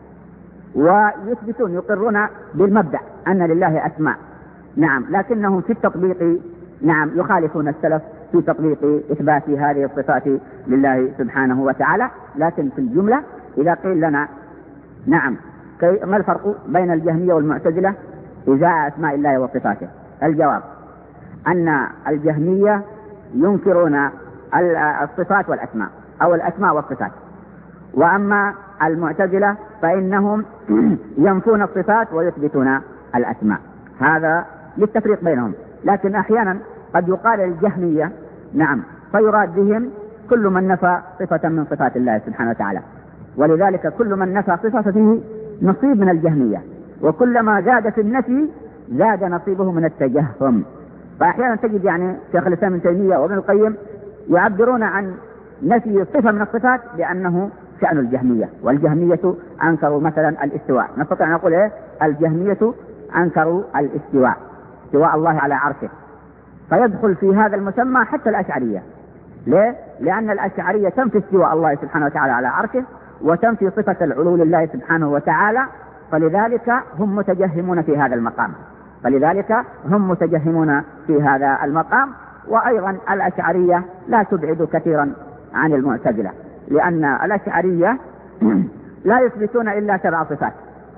ويثبتون يقرون بالمبدأ أن لله أسماء، نعم، لكنهم في التطبيق نعم يخالفون السلف في تطبيق إثبات هذه الصفات لله سبحانه وتعالى. لكن في الجملة إذا قيل لنا نعم ما الفرق بين الجهمية والمعتزلة إزاء أسماء الله وصفاته؟ الجواب أن الجهمية ينكرون الصفات والأسماء أو الأسماء والصفات، وأما المعتزلة فإنهم ينفون الصفات ويثبتون الأسماء. هذا للتفريق بينهم. لكن أحيانا قد يقال الجهمية نعم فيراد بهم كل من نفى صفة من صفات الله سبحانه وتعالى، ولذلك كل من نفى صفة فيه نصيب من الجهمية، وكلما زاد في النفي زاد نصيبه من التجهم. فأحيانا تجد يعني شيخ الإسلام ابن تيمية وابن القيم يعبرون عن نفي صفة من الصفات بأنه شأن الجهمية، والجهمية أنكروا مثلا الاستواء. نستطيع أن نقول إيه؟ الجهمية أنكروا الاستواء، استواء الله على عرشه، فيدخل في هذا المسمى حتى الأشعرية. ليه؟ لأن الأشعرية تنفي استواء الله سبحانه وتعالى على عرشه وتنفي صفة العلو لله سبحانه وتعالى، فلذلك هم متجهمون في هذا المقام فلذلك هم متجهمون في هذا المقام. وأيضا الأشعرية لا تبعد كثيرا عن المعتزلة، لأن الأشعرية لا يثبتون إلا سبع صفات،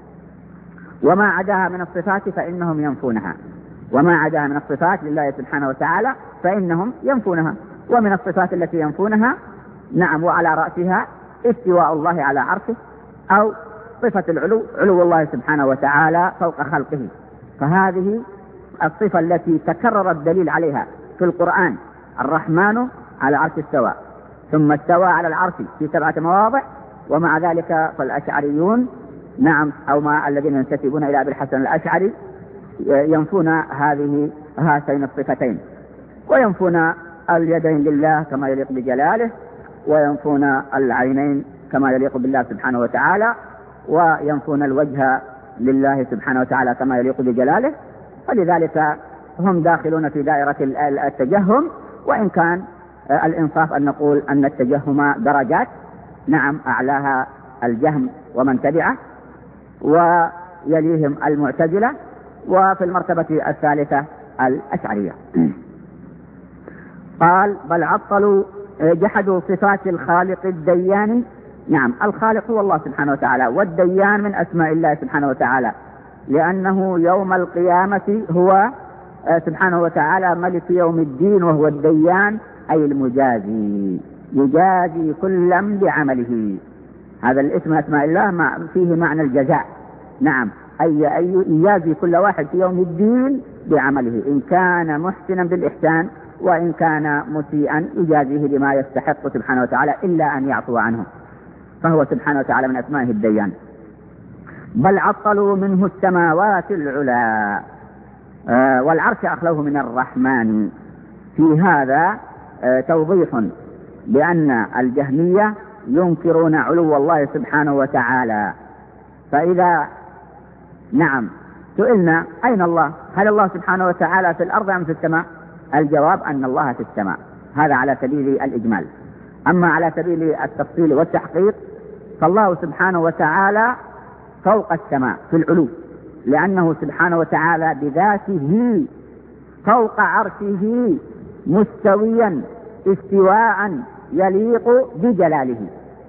وما عداها من الصفات فإنهم ينفونها، وما عداها من الصفات لله سبحانه وتعالى فإنهم ينفونها. ومن الصفات التي ينفونها نعم وعلى رأسها استواء الله على عرشه، أو صفة العلو، علو الله سبحانه وتعالى فوق خلقه. فهذه الصفة التي تكرر الدليل عليها في القرآن، الرحمن على عرش استوى، ثم استوى على العرش في سبعة مواضع. ومع ذلك فالأشعريون نعم أو ما الذين ينتسبون إلى أبي الحسن الأشعري ينفون هذه هاتين الصفتين، وينفون اليدين لله كما يليق بجلاله، وينفون العينين كما يليق بالله سبحانه وتعالى، وينفون الوجه لله سبحانه وتعالى كما يليق بجلاله. فلذلك هم داخلون في دائرة التجهم، وإن كان الإنصاف أن نقول أن التجهم درجات، نعم أعلاها الجهم ومن تبعه، ويليهم المعتزلة، وفي المرتبة الثالثة الأشعرية. قال بل عطلوا جحدوا صفات الخالق الديان. نعم الخالق هو الله سبحانه وتعالى، والديان من أسماء الله سبحانه وتعالى، لأنه يوم القيامة هو سبحانه وتعالى ملك يوم الدين، وهو الديان أي المجازي، يجازي كلا بعمله. هذا الاسم أسماء الله فيه معنى الجزاء، نعم أي أي يجازي كل واحد في يوم الدين بعمله، إن كان محسنا بالإحسان وإن كان مسيئا يجازيه بما يستحق سبحانه وتعالى إلا أن يعفو عنه، فهو سبحانه وتعالى من أسمائه الديان. بل عطلوا منه السماوات العلى آه والعرش أخلوه من الرحمن. في هذا آه توضيح بأن الجهمية ينكرون علو الله سبحانه وتعالى. فإذا نعم سئلنا أين الله؟ هل الله سبحانه وتعالى في الأرض أم في السماء؟ الجواب أن الله في السماء، هذا على سبيل الإجمال. أما على سبيل التفصيل والتحقيق فالله سبحانه وتعالى فوق السماء في العلو، لأنه سبحانه وتعالى بذاته فوق عرشه مستويا استواء يليق بجلاله.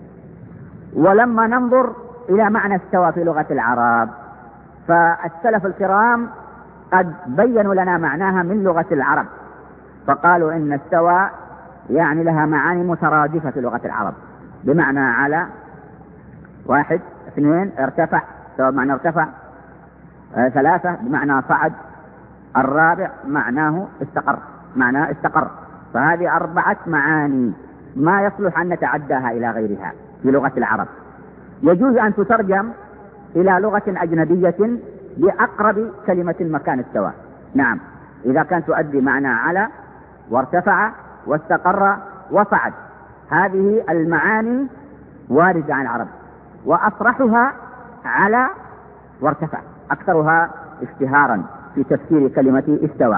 ولما ننظر إلى معنى استوى في لغة العرب فالسلف الكرام قد بينوا لنا معناها من لغة العرب، فقالوا إن استوى يعني لها معاني مترادفة في لغة العرب، بمعنى على، واحد، اثنين، ارتفع، استوى بمعنى ارتفع، آه، ثلاثة بمعنى صعد، الرابع معناه استقر، معناه استقر. فهذه أربعة معاني ما يصلح أن نتعداها إلى غيرها في لغة العرب. يجوز أن تترجم إلى لغة أجنبية بأقرب كلمة مكان استوى. نعم إذا كان تؤدي معنى على وارتفع واستقر وصعد. هذه المعاني واردة عن العرب، وأصرحها على وارتفع، أكثرها اشتهارا في تفسير كلمة استوى.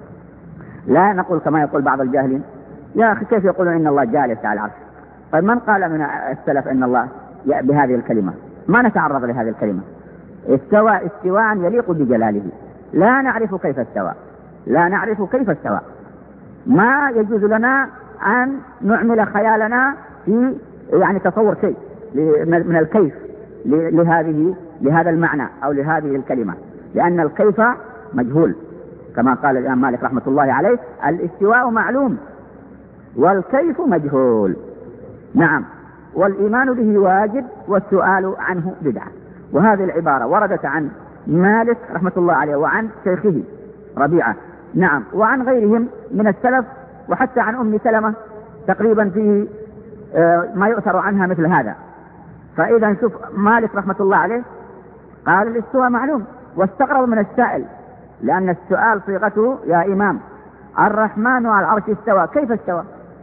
لا نقول كما يقول بعض الجاهلين: يا أخي كيف يقولون إن الله جالس على العرش؟ طيب من قال من السلف إن الله بهذه الكلمة؟ ما نتعرض لهذه الكلمة. استوى استواء يليق بجلاله، لا نعرف كيف استوى، لا نعرف كيف استوى. ما يجوز لنا أن نعمل خيالنا في يعني تصور شيء من الكيف لهذه لهذا المعنى أو لهذه الكلمة، لأن الكيف مجهول، كما قال الإمام مالك رحمة الله عليه: الاستواء معلوم والكيف مجهول. نعم، والإيمان به واجب والسؤال عنه بدعة. وهذه العبارة وردت عن مالك رحمة الله عليه وعن شيخه ربيعة، نعم، وعن غيرهم من السلف، وحتى عن أم سلمة تقريبا فيه ما يؤثر عنها مثل هذا. فإذا شوف مالك رحمة الله عليه قال الاستواء معلوم، واستغرب من السائل، لأن السؤال صيغته: يا إمام الرحمن على العرش استوى، كيف استوى؟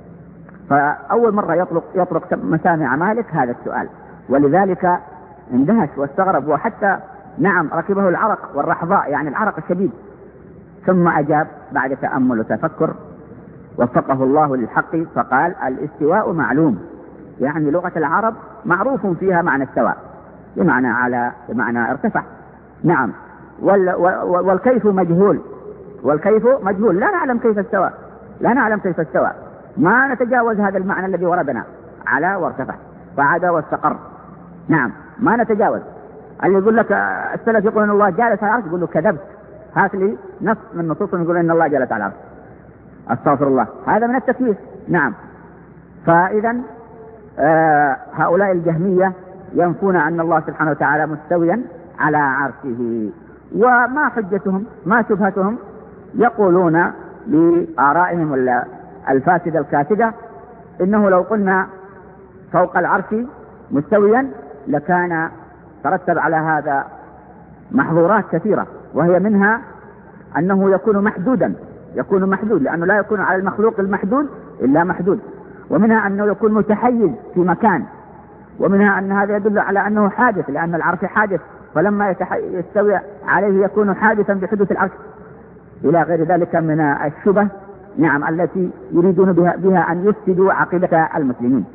فأول مرة يطرق, يطرق مسامع مالك هذا السؤال، ولذلك اندهش واستغرب، وحتى نعم ركبه العرق والرحضاء، يعني العرق الشديد. ثم أجاب بعد تأمل وتفكر وفقه الله للحق فقال: الاستواء معلوم، يعني لغة العرب معروف فيها معنى استواء، بمعنى على، بمعنى ارتفع. نعم، وال والكيف مجهول، والكيف مجهول، لا نعلم كيف استوى، لا نعلم كيف استوى، ما نتجاوز هذا المعنى الذي وردنا على وارتفع فعاد واستقر. نعم، ما نتجاوز. اللي يقول لك السلف يقول ان الله جالس على العرش، يقول له كذبت، هات لي نص من نصوص يقول ان الله جالس على العرش. استغفر الله، هذا من التكييف. نعم، فإذا آه هؤلاء الجهمية ينفون أن الله سبحانه وتعالى مستويا على عرشه. وما حجتهم؟ ما شبهتهم؟ يقولون بآرائهم الفاسدة الكاسدة: إنه لو قلنا فوق العرش مستويا لكان ترتب على هذا محظورات كثيرة، وهي منها أنه يكون محدودا، يكون محدود، لأنه لا يكون على المخلوق المحدود إلا محدود، ومنها أنه يكون متحيز في مكان، ومنها أن هذا يدل على أنه حادث، لأن العرش حادث، فلما يستوي عليه يكون حادثا بحدوث العرش، إلى غير ذلك من الشبه، نعم، التي يريدون بها, بها أن يفسدوا عقيدة المسلمين.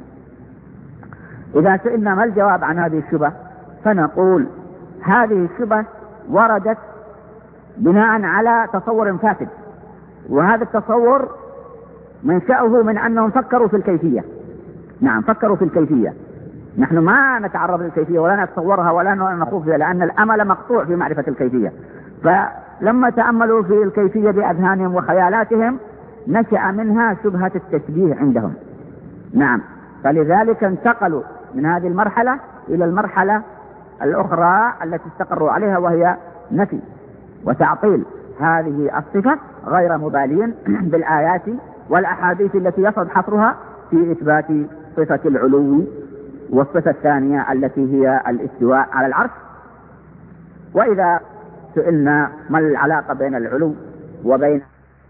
إذا سئلنا ما الجواب عن هذه الشبه، فنقول: هذه الشبه وردت بناء على تصور فاسد، وهذا التصور منشأه من أنهم فكروا في الكيفية. نعم، فكروا في الكيفية. نحن ما نتعرض للكيفية ولا نتصورها ولا نخوض فيها، لأن الأمل مقطوع في معرفة الكيفية. فلما تأملوا في الكيفية بأذهانهم وخيالاتهم نشأ منها شبهة التشبيه عندهم. نعم، فلذلك انتقلوا من هذه المرحلة إلى المرحلة الأخرى التي استقروا عليها، وهي نفي وتعطيل هذه الصفة، غير مبالين بالآيات والأحاديث التي يصعد حصرها في إثبات صفة العلو، والصفة الثانية التي هي الاستواء على العرش. وإذا سئلنا ما العلاقة بين العلو وبين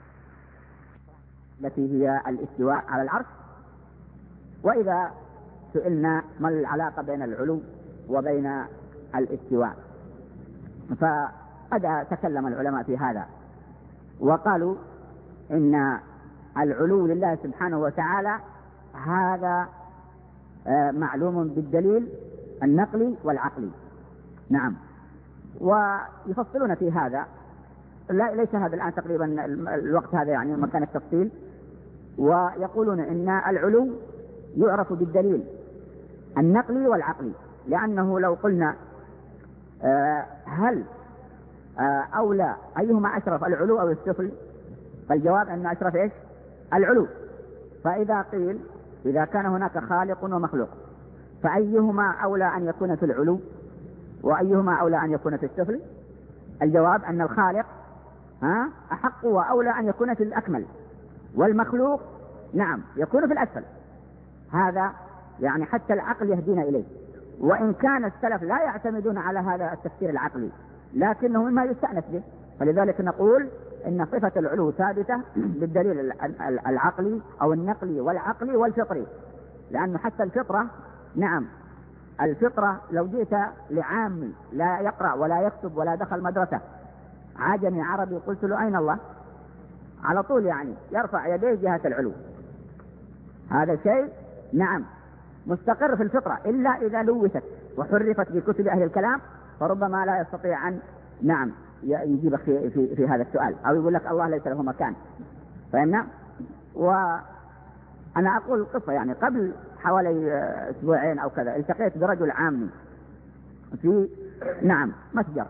التي هي الاستواء على العرش وإذا سئلنا ما العلاقة بين العلو وبين الاستواء، فقد تكلم العلماء في هذا وقالوا إن العلو لله سبحانه وتعالى هذا معلوم بالدليل النقلي والعقلي. نعم، ويفصلون في هذا، لا ليس هذا الآن تقريبا الوقت هذا يعني مكان التفصيل، ويقولون إن العلو يعرف بالدليل النقلي والعقلي، لأنه لو قلنا هل أولى أيهما أشرف العلو أو السفل، فالجواب أن أشرف إيش؟ العلو. فإذا قيل إذا كان هناك خالق ومخلوق فأيهما أولى أن يكون في العلو وأيهما أولى أن يكون في السفل؟ الجواب أن الخالق ها أحق وأولى أن يكون في الأكمل، والمخلوق نعم يكون في الأسفل. هذا يعني حتى العقل يهدينا إليه، وإن كان السلف لا يعتمدون على هذا التفسير العقلي لكنه مما يستأنس به. فلذلك نقول إن صفة العلو ثابتة بالدليل العقلي أو النقلي والعقلي والفطري، لأنه حتى الفطرة، نعم الفطرة لو جئت لعامي لا يقرأ ولا يكتب ولا دخل مدرسة، عجمي عربي، قلت له أين الله؟ على طول يعني يرفع يديه جهة العلو. هذا شيء نعم مستقر في الفطرة، إلا إذا لوثت وحرفت بكتب أهل الكلام فربما لا يستطيع أن نعم يجيبك في, في, في هذا السؤال، أو يقول لك الله ليس له مكان. فهمنا؟ وأنا أقول قصة، يعني قبل حوالي أسبوعين أو كذا التقيت برجل عامي في نعم متجر،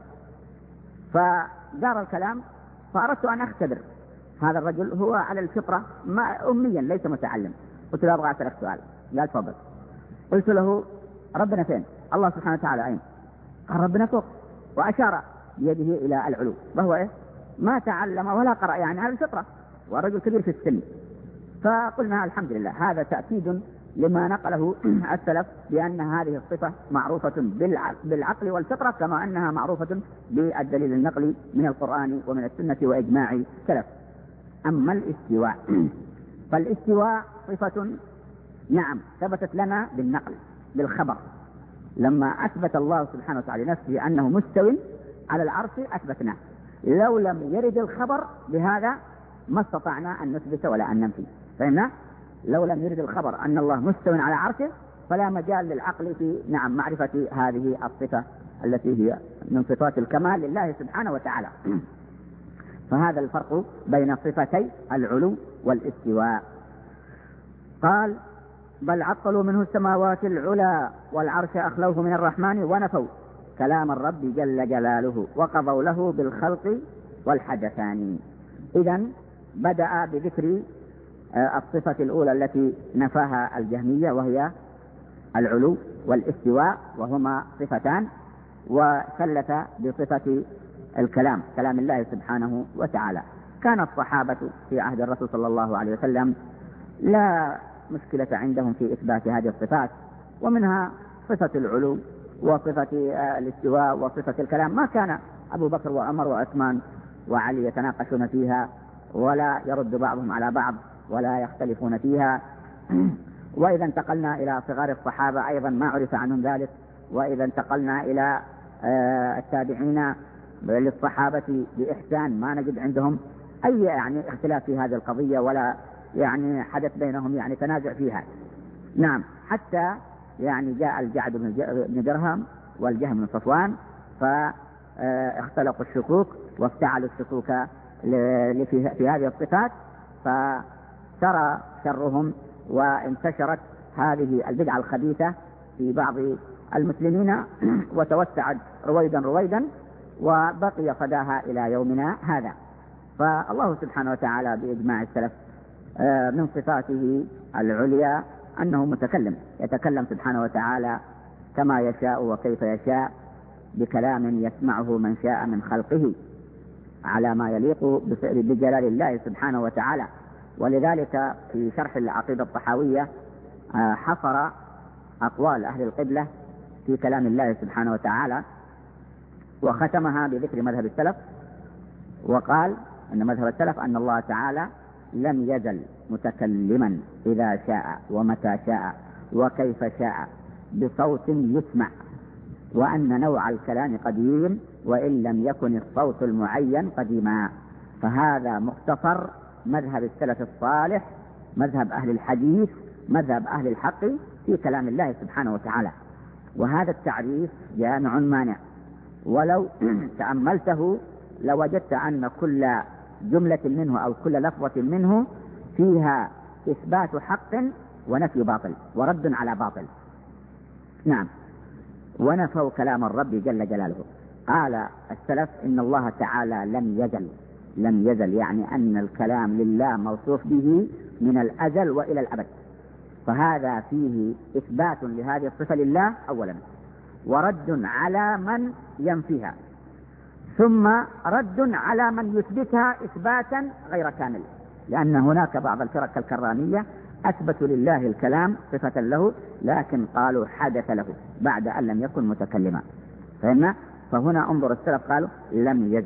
فدار الكلام، فأردت أن أختبر هذا الرجل، هو على الفطرة ما أميا ليس متعلم. قلت له أبغى أسألك سؤال. قال تفضل. قلت له ربنا فين؟ الله سبحانه وتعالى أين؟ قال ربنا فوق، وأشار بيده إلى العلو، وهو إيه؟ ما تعلم ولا قرأ، يعني على الفطرة، والرجل كبير في السن. فقلنا الحمد لله، هذا تأكيد لما نقله السلف بأن هذه الصفة معروفة بالعقل والفطرة، كما أنها معروفة بالدليل النقلي من القرآن ومن السنة وإجماع السلف. أما الاستواء فالاستواء صفة نعم ثبتت لنا بالنقل بالخبر، لما أثبت الله سبحانه وتعالى نفسه أنه مستو على العرش أثبتناه، لو لم يرد الخبر بهذا ما استطعنا أن نثبت ولا أن ننفي. فهمنا؟ لو لم يرد الخبر أن الله مستو على عرشه فلا مجال للعقل في نعم معرفة هذه الصفة التي هي من صفات الكمال لله سبحانه وتعالى. فهذا الفرق بين صفتي العلو والاستواء. قال بل عطلوا منه السماوات العلى والعرش أخلوه من الرحمن ونفوا كلام الرب جل جلاله وقضوا له بالخلق والحدثان. إذن بدأ بذكر الصفة الأولى التي نفاها الجهمية وهي العلو والاستواء، وهما صفتان، وثلث بصفة الكلام، كلام الله سبحانه وتعالى. كان الصحابة في عهد الرسول صلى الله عليه وسلم لا مشكلة عندهم في إثبات هذه الصفات، ومنها صفة العلو وصفة الاستواء وصفة الكلام. ما كان أبو بكر وعمر وعثمان وعلي يتناقشون فيها، ولا يرد بعضهم على بعض، ولا يختلفون فيها. وإذا انتقلنا إلى صغار الصحابة أيضا ما عرف عنهم ذلك، وإذا انتقلنا إلى التابعين للصحابة بإحسان ما نجد عندهم أي يعني اختلاف في هذه القضية، ولا يعني حدث بينهم يعني تنازع فيها. نعم، حتى يعني جاء الجعد بن درهم والجهم بن صفوان فاختلقوا الشكوك وافتعلوا الشكوك في هذه الصفات، فترى شرهم وانتشرت هذه البدعة الخبيثة في بعض المسلمين وتوسعت رويدا رويدا وبقي صداها إلى يومنا هذا. فالله سبحانه وتعالى بإجماع السلف من صفاته العليا أنه متكلم، يتكلم سبحانه وتعالى كما يشاء وكيف يشاء بكلام يسمعه من شاء من خلقه على ما يليق بجلال الله سبحانه وتعالى. ولذلك في شرح العقيدة الطحاوية حصر أقوال أهل القبلة في كلام الله سبحانه وتعالى وختمها بذكر مذهب السلف، وقال أن مذهب السلف أن الله تعالى لم يزل متكلما إذا شاء ومتى شاء وكيف شاء بصوت يسمع، وأن نوع الكلام قديم وإن لم يكن الصوت المعين قديما. فهذا مختصر مذهب السلف الصالح، مذهب أهل الحديث، مذهب أهل الحق في كلام الله سبحانه وتعالى. وهذا التعريف جامع مانع، ولو تأملته لوجدت أن كل جملة منه أو كل لفظة منه فيها إثبات حق ونفي باطل ورد على باطل. نعم، ونفوا كلام الرب جل جلاله. قال السلف إن الله تعالى لم يزل، لم يزل يعني أن الكلام لله موصوف به من الأزل وإلى الأبد، فهذا فيه إثبات لهذه الصفة لله أولا، ورد على من ينفيها، ثم رد على من يثبتها إثباتا غير كامل، لأن هناك بعض الفرق الكرامية أثبتوا لله الكلام صفة له لكن قالوا حدث له بعد أن لم يكن متكلما. فهنا فهنا انظر السلف قالوا لم يزل،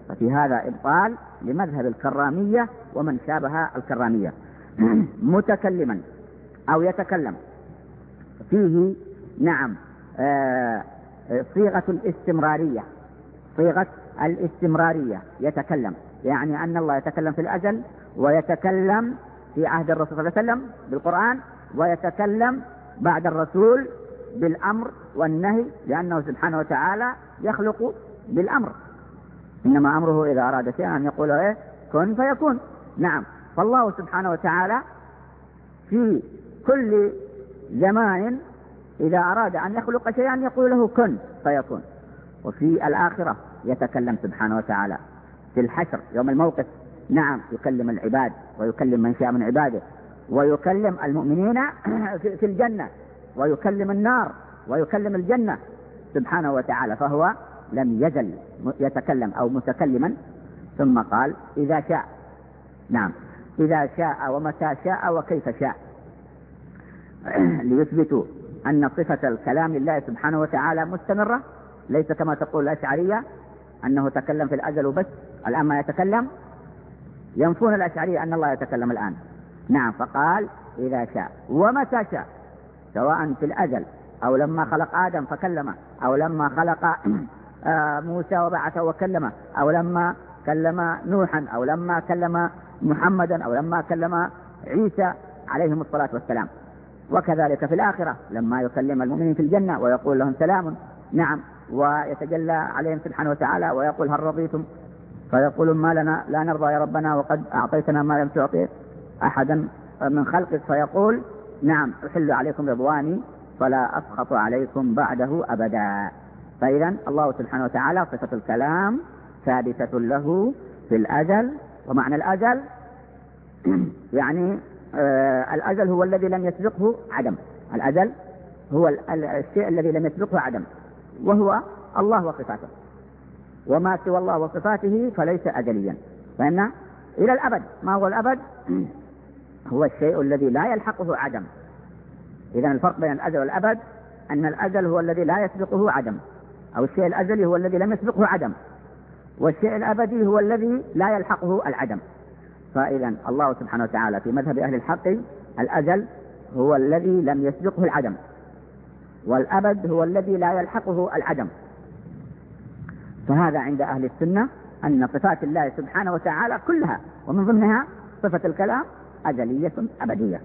ففي هذا إبطال لمذهب الكرامية ومن شابه الكرامية. متكلما أو يتكلم فيه نعم آه صيغة الاستمرارية، صيغة الاستمرارية يتكلم، يعني أن الله يتكلم في الأزل ويتكلم في عهد الرسول صلى الله عليه وسلم بالقرآن، ويتكلم بعد الرسول بالأمر والنهي، لأنه سبحانه وتعالى يخلق بالأمر، إنما أمره إذا أراد شيئا أن يقول إيه كن فيكون. نعم، فالله سبحانه وتعالى في كل زمان إذا أراد أن يخلق شيئا يقول له كن فيكون. وفي الآخرة يتكلم سبحانه وتعالى في الحشر يوم الموقف، نعم يكلم العباد ويكلم من شاء من عباده، ويكلم المؤمنين في الجنة، ويكلم النار ويكلم الجنة سبحانه وتعالى، فهو لم يزل يتكلم أو متكلما. ثم قال إذا شاء، نعم إذا شاء ومتى شاء وكيف شاء، ليثبتوا أن صفة الكلام لله سبحانه وتعالى مستمرة، ليس كما تقول الأشعرية أنه تكلم في الأزل وبس الآن ما يتكلم، ينفون الأشعرية أن الله يتكلم الآن. نعم، فقال إذا شاء ومتى شاء، سواء في الأزل أو لما خلق آدم فكلمه، أو لما خلق موسى وبعثه وكلمه، أو لما كلم نوحا، أو لما كلم محمدا، أو لما كلم عيسى عليهم الصلاة والسلام. وكذلك في الآخرة لما يكلم المؤمنين في الجنة ويقول لهم سلام، نعم، ويتجلى عليهم سبحانه وتعالى ويقول هل رضيتم، فيقولون ما لنا لا نرضى يا ربنا وقد أعطيتنا ما لم تعطي أحدا من خلقك، فيقول نعم أحل عليكم رضواني فلا أسخط عليكم بعده أبدا. فإذا الله سبحانه وتعالى صفة الكلام ثابتة له في الأزل. ومعنى الأزل يعني آه الأزل هو الذي لم يسبقه عدم، الأزل هو الشيء الذي لم يسبقه عدم، وهو الله وصفاته، وما سوى الله وصفاته فليس أزليا، فإن إلى الأبد. ما هو الأبد؟ هو الشيء الذي لا يلحقه عدم. إذن الفرق بين الأزل والأبد أن الأزل هو الذي لا يسبقه عدم، أو الشيء الأزلي هو الذي لم يسبقه عدم، والشيء الأبدي هو الذي لا يلحقه العدم. فإذا الله سبحانه وتعالى في مذهب أهل الحق الأزل هو الذي لم يسبقه العدم، والأبد هو الذي لا يلحقه العدم. فهذا عند أهل السنة أن صفات الله سبحانه وتعالى كلها ومن ضمنها صفة الكلام أزلية أبدية.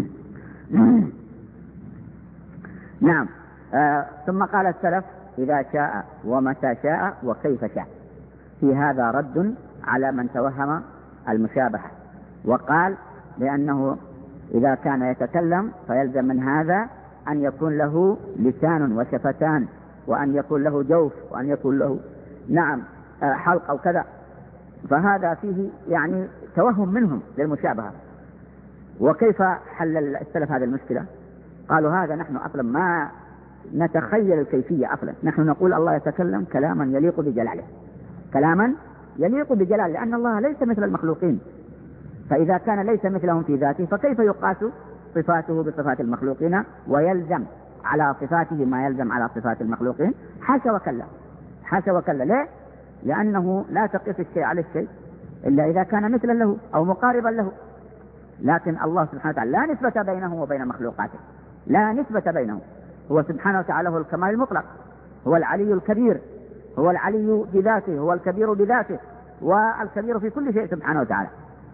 نعم. آه ثم قال السلف إذا شاء ومتى شاء وكيف شاء. في هذا رد على من توهم المشابهة وقال لأنه إذا كان يتكلم فيلزم من هذا أن يكون له لسان وشفتان، وأن يكون له جوف، وأن يكون له نعم حلق أو كذا، فهذا فيه يعني توهم منهم للمشابهة. وكيف حل السلف هذه المشكلة؟ قالوا هذا نحن أصلا ما نتخيل الكيفية، أصلا نحن نقول الله يتكلم كلاما يليق بجلاله، كلاما يليق بجلاله، لأن الله ليس مثل المخلوقين، فإذا كان ليس مثلهم في ذاته فكيف يقاس صفاته بصفات المخلوقين ويلزم على صفاته ما يلزم على صفات المخلوقين؟ حاشا وكلا، حاشا وكلا. ليه؟ لأنه لا تقيس الشيء على الشيء إلا إذا كان مثلا له أو مقاربا له. لكن الله سبحانه وتعالى لا نسبة بينه وبين مخلوقاته، لا نسبة بينه. هو سبحانه وتعالى هو الكمال المطلق، هو العلي الكبير، هو العلي بذاته، هو الكبير بذاته، والكبير في كل شيء سبحانه وتعالى.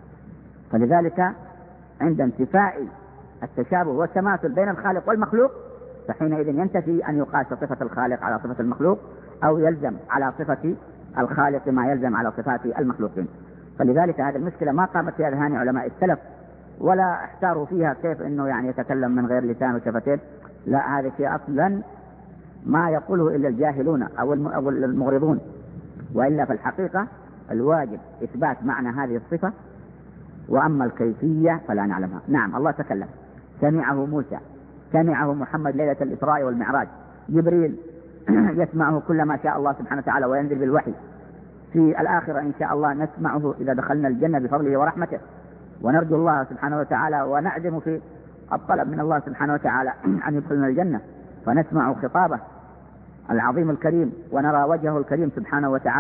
فلذلك عند انتفاء التشابه والتماثل بين الخالق والمخلوق فحينئذ ينتفي أن يقاس صفة الخالق على صفة المخلوق، أو يلزم على صفة الخالق ما يلزم على صفات المخلوقين. فلذلك هذه المشكلة ما قامت في أذهان علماء السلف ولا احتاروا فيها كيف انه يعني يتكلم من غير لسان وشفتين. لا، هذا شيء اصلا ما يقوله الا الجاهلون او المغرضون، والا في الحقيقة الواجب اثبات معنى هذه الصفة، واما الكيفية فلا نعلمها. نعم، الله تكلم، سمعه موسى، سمعه محمد ليلة الإسراء والمعراج، جبريل يسمعه كل ما شاء الله سبحانه وتعالى وينزل بالوحي. في الآخرة إن شاء الله نسمعه إذا دخلنا الجنة بفضله ورحمته، ونرجو الله سبحانه وتعالى ونعزم في الطلب من الله سبحانه وتعالى أن يدخلنا الجنة، فنسمع خطابه العظيم الكريم ونرى وجهه الكريم سبحانه وتعالى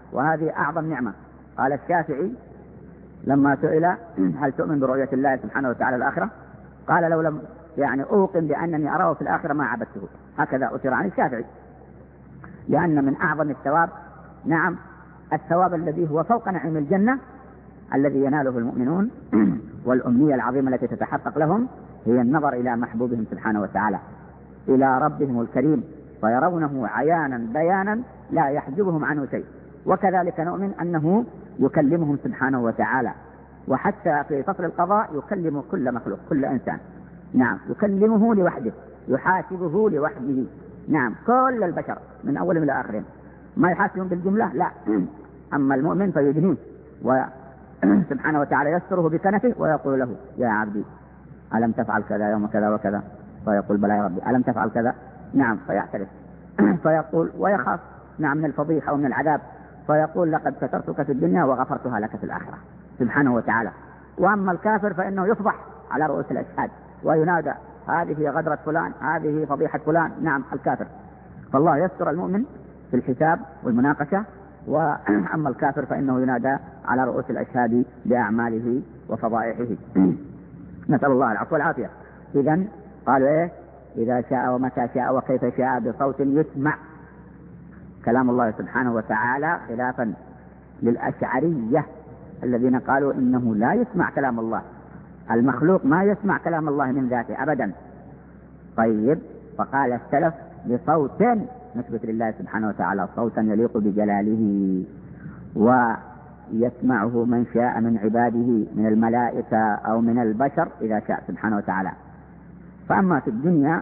وهذه أعظم نعمة. قال الشافعي لما سئل هل تؤمن برؤية الله سبحانه وتعالى الآخرة؟ قال لو لم يعني أوقن بأنني أراه في الآخرة ما عبدته. هكذا أثر عن الشافعي، لأن من أعظم الثواب نعم الثواب الذي هو فوق نعيم الجنة الذي يناله المؤمنون والأمنية العظيمة التي تتحقق لهم هي النظر إلى محبوبهم سبحانه وتعالى، إلى ربهم الكريم، فيرونه عيانا بيانا لا يحجبهم عنه شيء. وكذلك نؤمن أنه يكلمهم سبحانه وتعالى، وحتى في فصل القضاء يكلم كل مخلوق كل إنسان، نعم يكلمه لوحده، يحاسبه لوحده، نعم كل البشر من أولهم إلى آخرهم، ما يحاسبهم بالجملة لا. أما المؤمن فيدنيه وسبحانه وتعالى يستره بكنفه ويقول له يا عبدي ألم تفعل كذا يوم كذا وكذا؟ فيقول بلى يا ربي. ألم تفعل كذا؟ نعم. فيعترف فيقول ويخاف نعم من الفضيحة ومن العذاب، فيقول لقد سترتك في الدنيا وغفرتها لك في الآخرة سبحانه وتعالى. وأما الكافر فإنه يفضح على رؤوس الأشهاد وينادى هذه غدرة فلان، هذه فضيحة فلان، نعم الكافر. فالله يستر المؤمن في الحساب والمناقشة، وأما الكافر فإنه ينادى على رؤوس الأشهاد بأعماله وفضائحه. نسأل الله العفو والعافية. إذن قالوا إيه؟ إذا شاء ومتى شاء وكيف شاء بصوت يسمع. كلام الله سبحانه وتعالى خلافا للأشعرية الذين قالوا إنه لا يسمع كلام الله، المخلوق ما يسمع كلام الله من ذاته أبدا. طيب فقال السلف بصوت نثبت لله سبحانه وتعالى صوتا يليق بجلاله، ويسمعه من شاء من عباده من الملائكة أو من البشر إذا شاء سبحانه وتعالى. فأما في الدنيا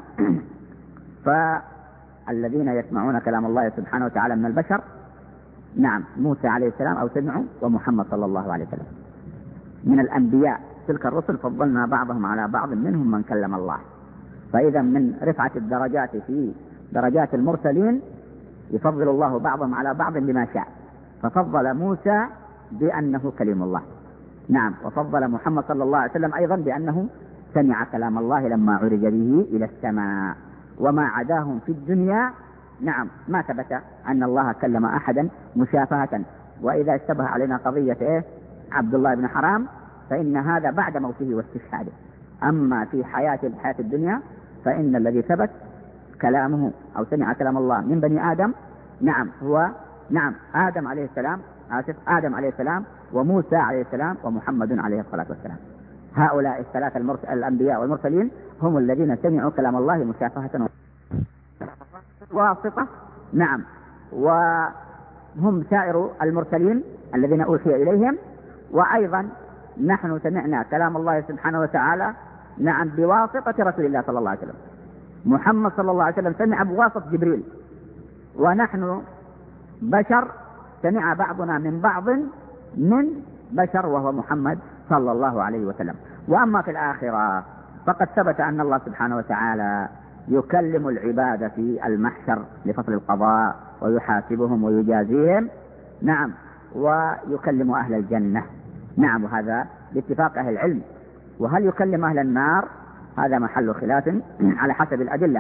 فالذين يسمعون كلام الله سبحانه وتعالى من البشر نعم موسى عليه السلام أو سمعوا، ومحمد صلى الله عليه وسلم. من الأنبياء تلك الرسل فضلنا بعضهم على بعض منهم من كلم الله. فإذا من رفعة الدرجات في درجات المرسلين يفضل الله بعضهم على بعض بما شاء، ففضل موسى بأنه كلم الله، نعم، وفضل محمد صلى الله عليه وسلم أيضا بأنه سمع كلام الله لما عرج به إلى السماء. وما عداهم في الدنيا نعم ما ثبت أن الله كلم أحدا مشافهة. وإذا اشتبه علينا قضية إيه؟ عبد الله بن حرام فإن هذا بعد موته واستشهاده. أما في حياة الحياة الدنيا فإن الذي ثبت كلامه أو سمع كلام الله من بني آدم نعم هو نعم آدم عليه السلام آسف آدم عليه السلام وموسى عليه السلام ومحمد عليه الصلاة والسلام. هؤلاء الثلاثة المرسل الأنبياء والمرسلين هم الذين سمعوا كلام الله مشافهة واسطة، نعم، وهم سائر المرسلين الذين أوحي إليهم. وأيضا نحن سمعنا كلام الله سبحانه وتعالى نعم بواسطة رسول الله صلى الله عليه وسلم. محمد صلى الله عليه وسلم سمع بواسطة جبريل، ونحن بشر سمع بعضنا من بعض من بشر وهو محمد صلى الله عليه وسلم. وأما في الآخرة فقد ثبت أن الله سبحانه وتعالى يكلم العباد في المحشر لفصل القضاء ويحاسبهم ويجازيهم، نعم، ويكلم أهل الجنة، نعم، وهذا باتفاق أهل العلم. وهل يكلم أهل النار؟ هذا محل خلاف على حسب الأدلة.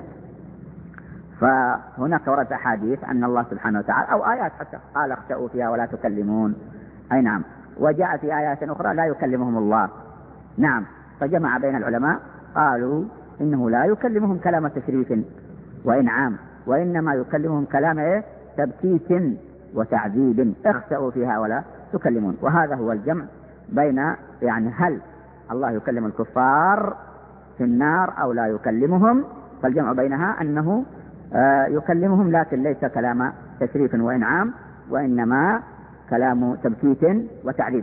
فهناك ورد أحاديث أن الله سبحانه وتعالى أو آيات حتى قال اخسأوا فيها ولا تكلمون، أي نعم، وجاء في آيات أخرى لا يكلمهم الله، نعم. فجمع بين العلماء قالوا إنه لا يكلمهم كلام تشريف وإنعام، وإنما يكلمهم كلام إيه؟ تبكيت وتعذيب، اخسأوا فيها ولا تكلمون. وهذا هو الجمع بين يعني هل الله يكلم الكفار في النار أو لا يكلمهم، فالجمع بينها أنه آه يكلمهم لكن ليس كلام تشريف وإنعام، وإنما كلام تبكيت وتعذيب.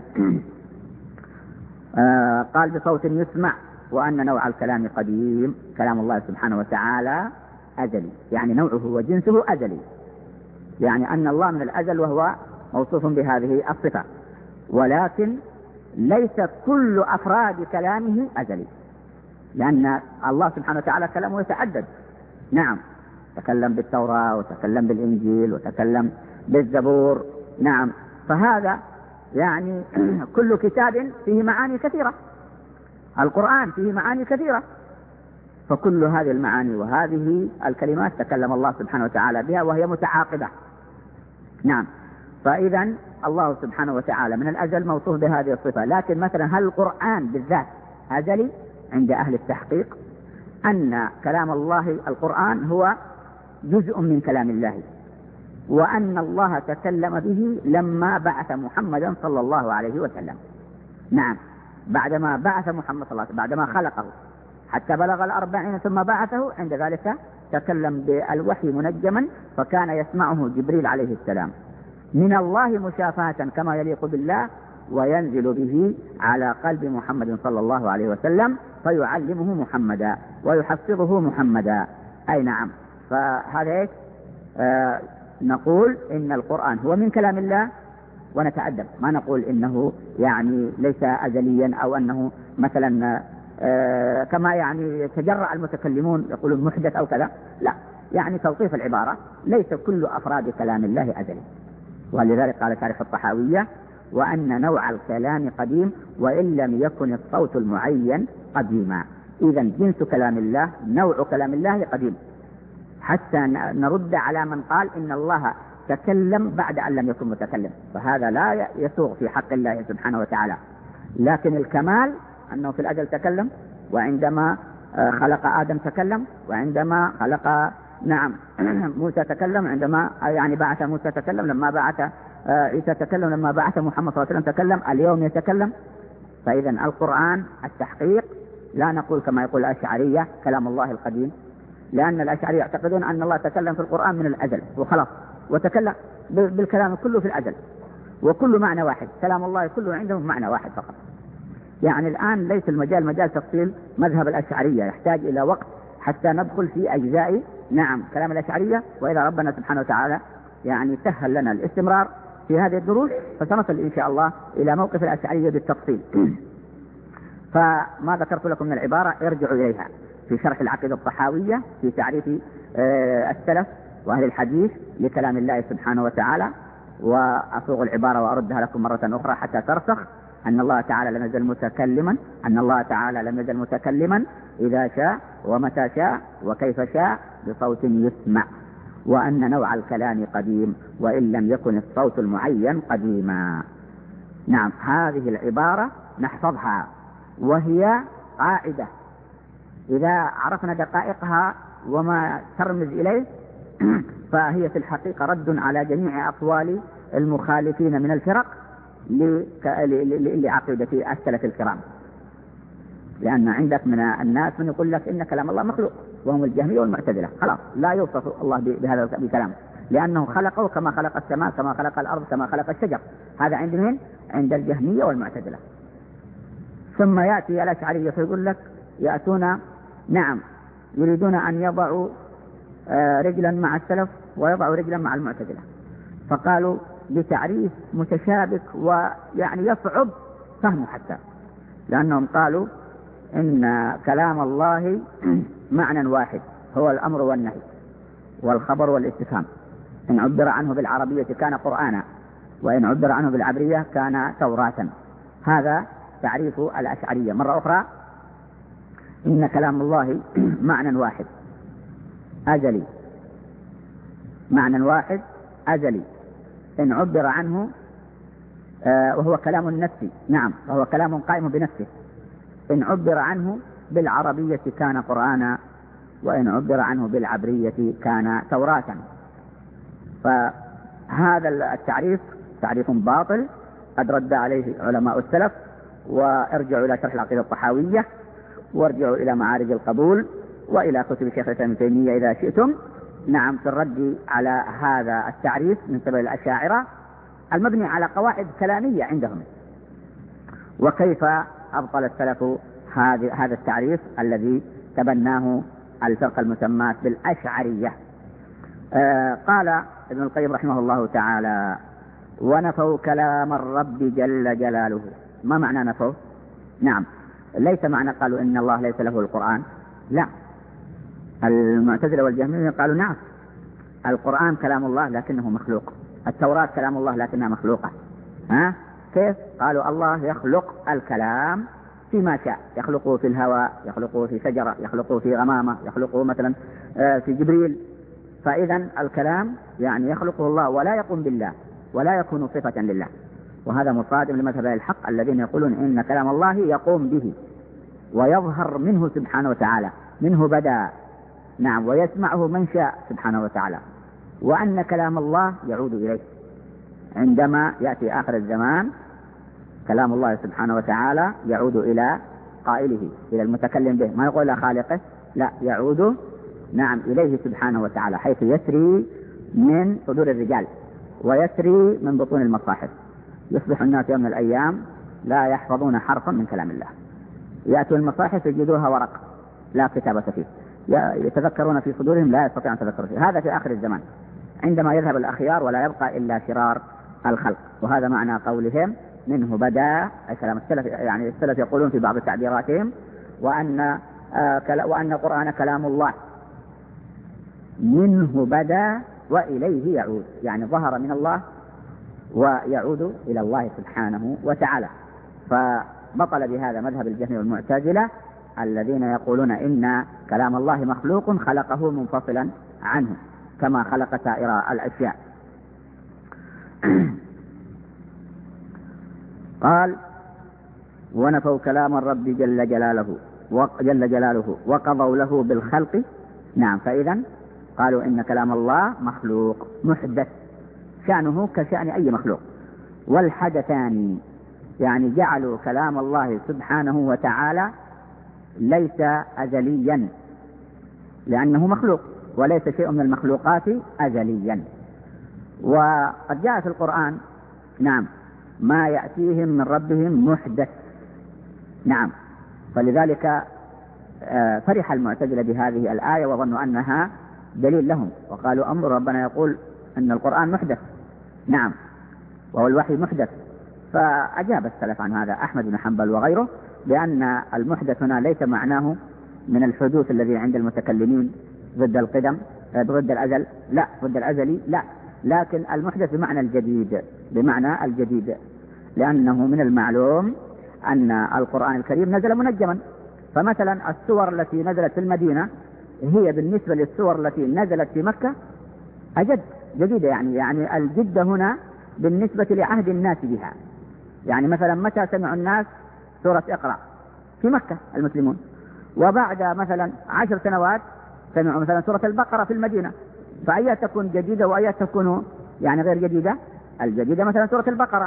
آه قال بصوت يسمع، وأن نوع الكلام قديم. كلام الله سبحانه وتعالى أزلي، يعني نوعه وجنسه أزلي، يعني أن الله من الأزل وهو موصوف بهذه الصفة، ولكن ليس كل أفراد كلامه أزلي، لأن الله سبحانه وتعالى كلامه يتعدد، نعم، تكلم بالتوراة وتكلم بالإنجيل وتكلم بالزبور، نعم، فهذا يعني كل كتاب فيه معاني كثيرة، القرآن فيه معاني كثيرة، فكل هذه المعاني وهذه الكلمات تكلم الله سبحانه وتعالى بها وهي متعاقبة، نعم. فإذا الله سبحانه وتعالى من الأزل موصوف بهذه الصفة. لكن مثلا هل القرآن بالذات أزلي؟ عند أهل التحقيق أن كلام الله القرآن هو جزء من كلام الله، وأن الله تكلم به لما بعث محمدا صلى الله عليه وسلم. نعم، بعدما بعث محمد صلى الله عليه وسلم، بعدما خلقه حتى بلغ الأربعين ثم بعثه، عند ذلك تكلم بالوحي منجما، فكان يسمعه جبريل عليه السلام من الله مشافهة كما يليق بالله، وينزل به على قلب محمد صلى الله عليه وسلم فيعلمه محمدا ويحفظه محمدا. أي نعم، فهذا آه نقول إن القرآن هو من كلام الله ونتأدب، ما نقول إنه يعني ليس أزليا أو أنه مثلا آه كما يعني يتجرأ المتكلمون يقولون محدث أو كذا، لا، يعني توصيف العبارة ليس كل أفراد كلام الله أزلي. ولذلك قال شارح الطحاوية: وأن نوع الكلام قديم وإن لم يكن الصوت المعين قديما. إذا جنس كلام الله، نوع كلام الله قديم، حتى نرد على من قال إن الله تكلم بعد أن لم يكن متكلم، فهذا لا يسوغ في حق الله سبحانه وتعالى. لكن الكمال أنه في الأجل تكلم، وعندما خلق آدم تكلم، وعندما خلق نعم موسى تكلم، عندما يعني بعث موسى تكلم، لما بعث عيسى تكلم، لما بعث محمد صلى الله عليه وسلم تكلم، اليوم يتكلم. فإذا القرآن التحقيق لا نقول كما يقول الأشعرية كلام الله القديم، لأن الأشعرية يعتقدون أن الله تكلم في القرآن من الأزل وخلاص، وتكلم بالكلام كله في الأزل، وكل معنى واحد، كلام الله كله عندهم معنى واحد فقط. يعني الآن ليس المجال مجال تفصيل مذهب الأشعرية، يحتاج إلى وقت حتى ندخل في أجزاء نعم كلام الأشعرية. وإذا ربنا سبحانه وتعالى يعني سهل لنا الاستمرار في هذه الدروس فسنصل إن شاء الله إلى موقف الأشعرية بالتفصيل. فما ذكرت لكم من العبارة ارجعوا إليها في شرح العقيدة الطحاوية في تعريف السلف وأهل الحديث لكلام الله سبحانه وتعالى، وأصوغ العبارة وأردها لكم مرة أخرى حتى ترسخ: أن الله تعالى لم يزل متكلما، أن الله تعالى لم يزل متكلما إذا شاء ومتى شاء وكيف شاء بصوت يسمع، وأن نوع الكلام قديم وإن لم يكن الصوت المعين قديما. نعم، هذه العبارة نحفظها، وهي قاعدة إذا عرفنا دقائقها وما ترمز إليه فهي في الحقيقة رد على جميع أقوال المخالفين من الفرق لعقيدة السلف الكرام. لأن عندك من الناس من يقول لك إن كلام الله مخلوق، وهم الجهمية والمعتزلة، خلاص لا يوصف الله بهذا الكلام، لأنه خلقه كما خلق السماء، كما خلق الأرض، كما خلق الشجر. هذا عند من؟ عند الجهمية والمعتزلة. ثم يأتي الأشعرية فيقول لك يأتون نعم يريدون أن يضعوا رجلا مع السلف ويضعوا رجلا مع المعتزلة، فقالوا بتعريف متشابك ويعني يصعب فهمه، حتى لأنهم قالوا إن كلام الله معنى واحد هو الأمر والنهي والخبر والاستفهام، إن عبر عنه بالعربية كان قرآنا، وإن عبر عنه بالعبرية كان توراة. هذا تعريف الأشعرية. مرة أخرى: إن كلام الله معنى واحد أزلي، معنى واحد أزلي، إن عبر عنه آه وهو كلام نفسي، نعم وهو كلام قائم بنفسه، إن عبر عنه بالعربية كان قرآنا، وإن عبر عنه بالعبرية كان توراة. فهذا التعريف تعريف باطل قد رد عليه علماء السلف. وارجعوا إلى شرح العقيدة الطحاوية، وارجعوا إلى معارج القبول، وإلى كتب شيخ الإسلام ابن تيمية إذا شئتم، نعم في الرد على هذا التعريف من قبل الأشاعرة المبني على قواعد كلامية عندهم، وكيف أبطل السلف هذا التعريف الذي تبناه الفرقة المسماة بالأشعرية. آه قال ابن القيم رحمه الله تعالى: ونفوا كلام الرب جل جلاله. ما معنى نفوا؟ نعم، ليس معنى قالوا إن الله ليس له القرآن، لا، المعتزلة والجهمية قالوا نعم القرآن كلام الله لكنه مخلوق، التوراة كلام الله لكنها مخلوقة. ها كيف؟ قالوا الله يخلق الكلام فيما شاء، يخلقه في الهواء، يخلقه في شجرة، يخلقه في غمامة، يخلقه مثلا في جبريل. فإذا الكلام يعني يخلقه الله ولا يقوم بالله، ولا يكون صفة لله. وهذا مصادم لمذهب الحق الذين يقولون إن كلام الله يقوم به ويظهر منه سبحانه وتعالى، منه بدأ، نعم، ويسمعه من شاء سبحانه وتعالى، وأن كلام الله يعود إليه عندما يأتي آخر الزمان. كلام الله سبحانه وتعالى يعود إلى قائله، إلى المتكلم به، ما يقول إلى خالقه، لا، يعود نعم إليه سبحانه وتعالى، حيث يسري من صدور الرجال ويسري من بطون المصاحف. يصبح الناس يوم من الأيام لا يحفظون حرفا من كلام الله، يأتوا المصاحف يجدوها ورق لا كتابة فيه، يتذكرون في صدورهم لا يستطيعون تذكر فيه. هذا في آخر الزمان عندما يذهب الأخيار ولا يبقى إلا شرار الخلق. وهذا معنى قولهم منه بدأ، كلام السلف، يعني السلف يقولون في بعض تعبيراتهم وأن آه وأن القرآن كلام الله منه بدأ وإليه يعود، يعني ظهر من الله ويعود إلى الله سبحانه وتعالى. فبطل بهذا مذهب الجهمية والمعتزلة الذين يقولون إن كلام الله مخلوق خلقه منفصلا عنه كما خلق سائر الأشياء. قال: ونفوا كلام الرب جل جلاله جل جلاله وقضوا له بالخلق. نعم، فإذا قالوا إن كلام الله مخلوق محدث شأنه كشأن أي مخلوق. والحدثان يعني جعلوا كلام الله سبحانه وتعالى ليس أزليا لأنه مخلوق، وليس شيء من المخلوقات أزليا. وقد جاء في القرآن نعم ما يأتيهم من ربهم محدث. نعم، فلذلك فرح المعتزلة بهذه الآية وظنوا أنها دليل لهم، وقالوا أمر ربنا يقول أن القرآن محدث، نعم، وهو الوحي محدث. فأجاب السلف عن هذا أحمد بن حنبل وغيره بأن المحدث هنا ليس معناه من الحدوث الذي عند المتكلمين ضد القدم ضد الأزل، لا، ضد الأزلي لا، لكن المحدث بمعنى الجديد، بمعنى الجديد، لأنه من المعلوم أن القرآن الكريم نزل منجما. فمثلا السور التي نزلت في المدينة هي بالنسبة للسور التي نزلت في مكة أجد جديدة، يعني يعني الجدة هنا بالنسبة لعهد الناس بها. يعني مثلا متى سمعوا الناس سورة اقرأ في مكة المسلمون، وبعد مثلا عشر سنوات سمعوا مثلا سورة البقرة في المدينة، فأيها تكون جديدة وأيها تكون يعني غير جديدة؟ الجديدة مثلا سورة البقرة،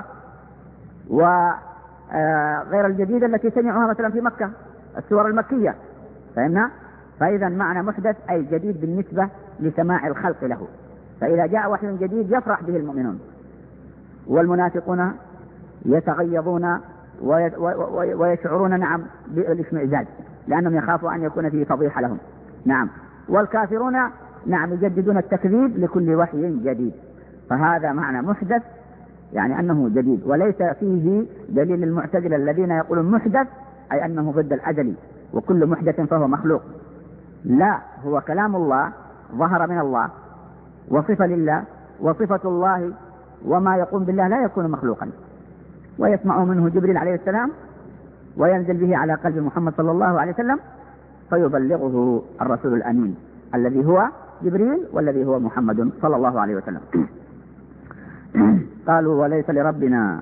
وغير الجديدة التي سمعوها مثلا في مكة السور المكية. فهمنا؟ فإذا معنى محدث أي جديد بالنسبة لسماع الخلق له. فإذا جاء وحي جديد يفرح به المؤمنون، والمنافقون يتغيظون ويشعرون نعم بالاشمئزاز لأنهم يخافوا أن يكون فيه فضيحة لهم. نعم، والكافرون نعم يجددون التكذيب لكل وحي جديد. فهذا معنى محدث، يعني أنه جديد، وليس فيه دليل المعتزلة الذين يقولون محدث أي أنه ضد الأزلي وكل محدث فهو مخلوق. لا، هو كلام الله ظهر من الله وصفة لله، وصفة الله وما يقوم بالله لا يكون مخلوقا، ويسمع منه جبريل عليه السلام وينزل به على قلب محمد صلى الله عليه وسلم فيبلغه الرسول الأمين الذي هو جبريل والذي هو محمد صلى الله عليه وسلم. قالوا وليس لربنا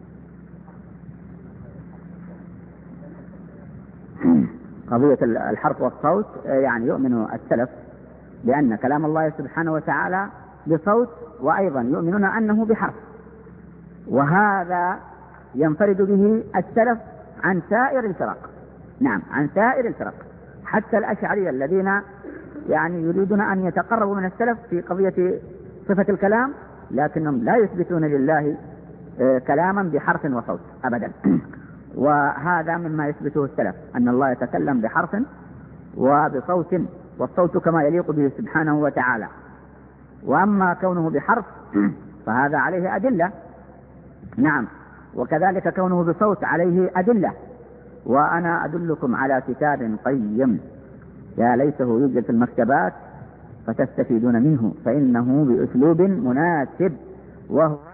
قضية الحرف والصوت، يعني يؤمن السلف بأن كلام الله سبحانه وتعالى بصوت، وأيضا يؤمنون أنه بحرف، وهذا ينفرد به السلف عن سائر الفرق. نعم، عن سائر الفرق، حتى الأشعرية الذين يعني يريدون أن يتقربوا من السلف في قضية صفة الكلام، لكنهم لا يثبتون لله كلاما بحرف وصوت أبدا. وهذا مما يثبته السلف أن الله يتكلم بحرف وبصوت، والصوت كما يليق به سبحانه وتعالى. وأما كونه بحرف فهذا عليه أدلة، نعم، وكذلك كونه بصوت عليه أدلة. وأنا أدلكم على كتاب قيم يا ليته يوجد في المكتبات فتستفيدون منه، فإنه بأسلوب مناسب وهو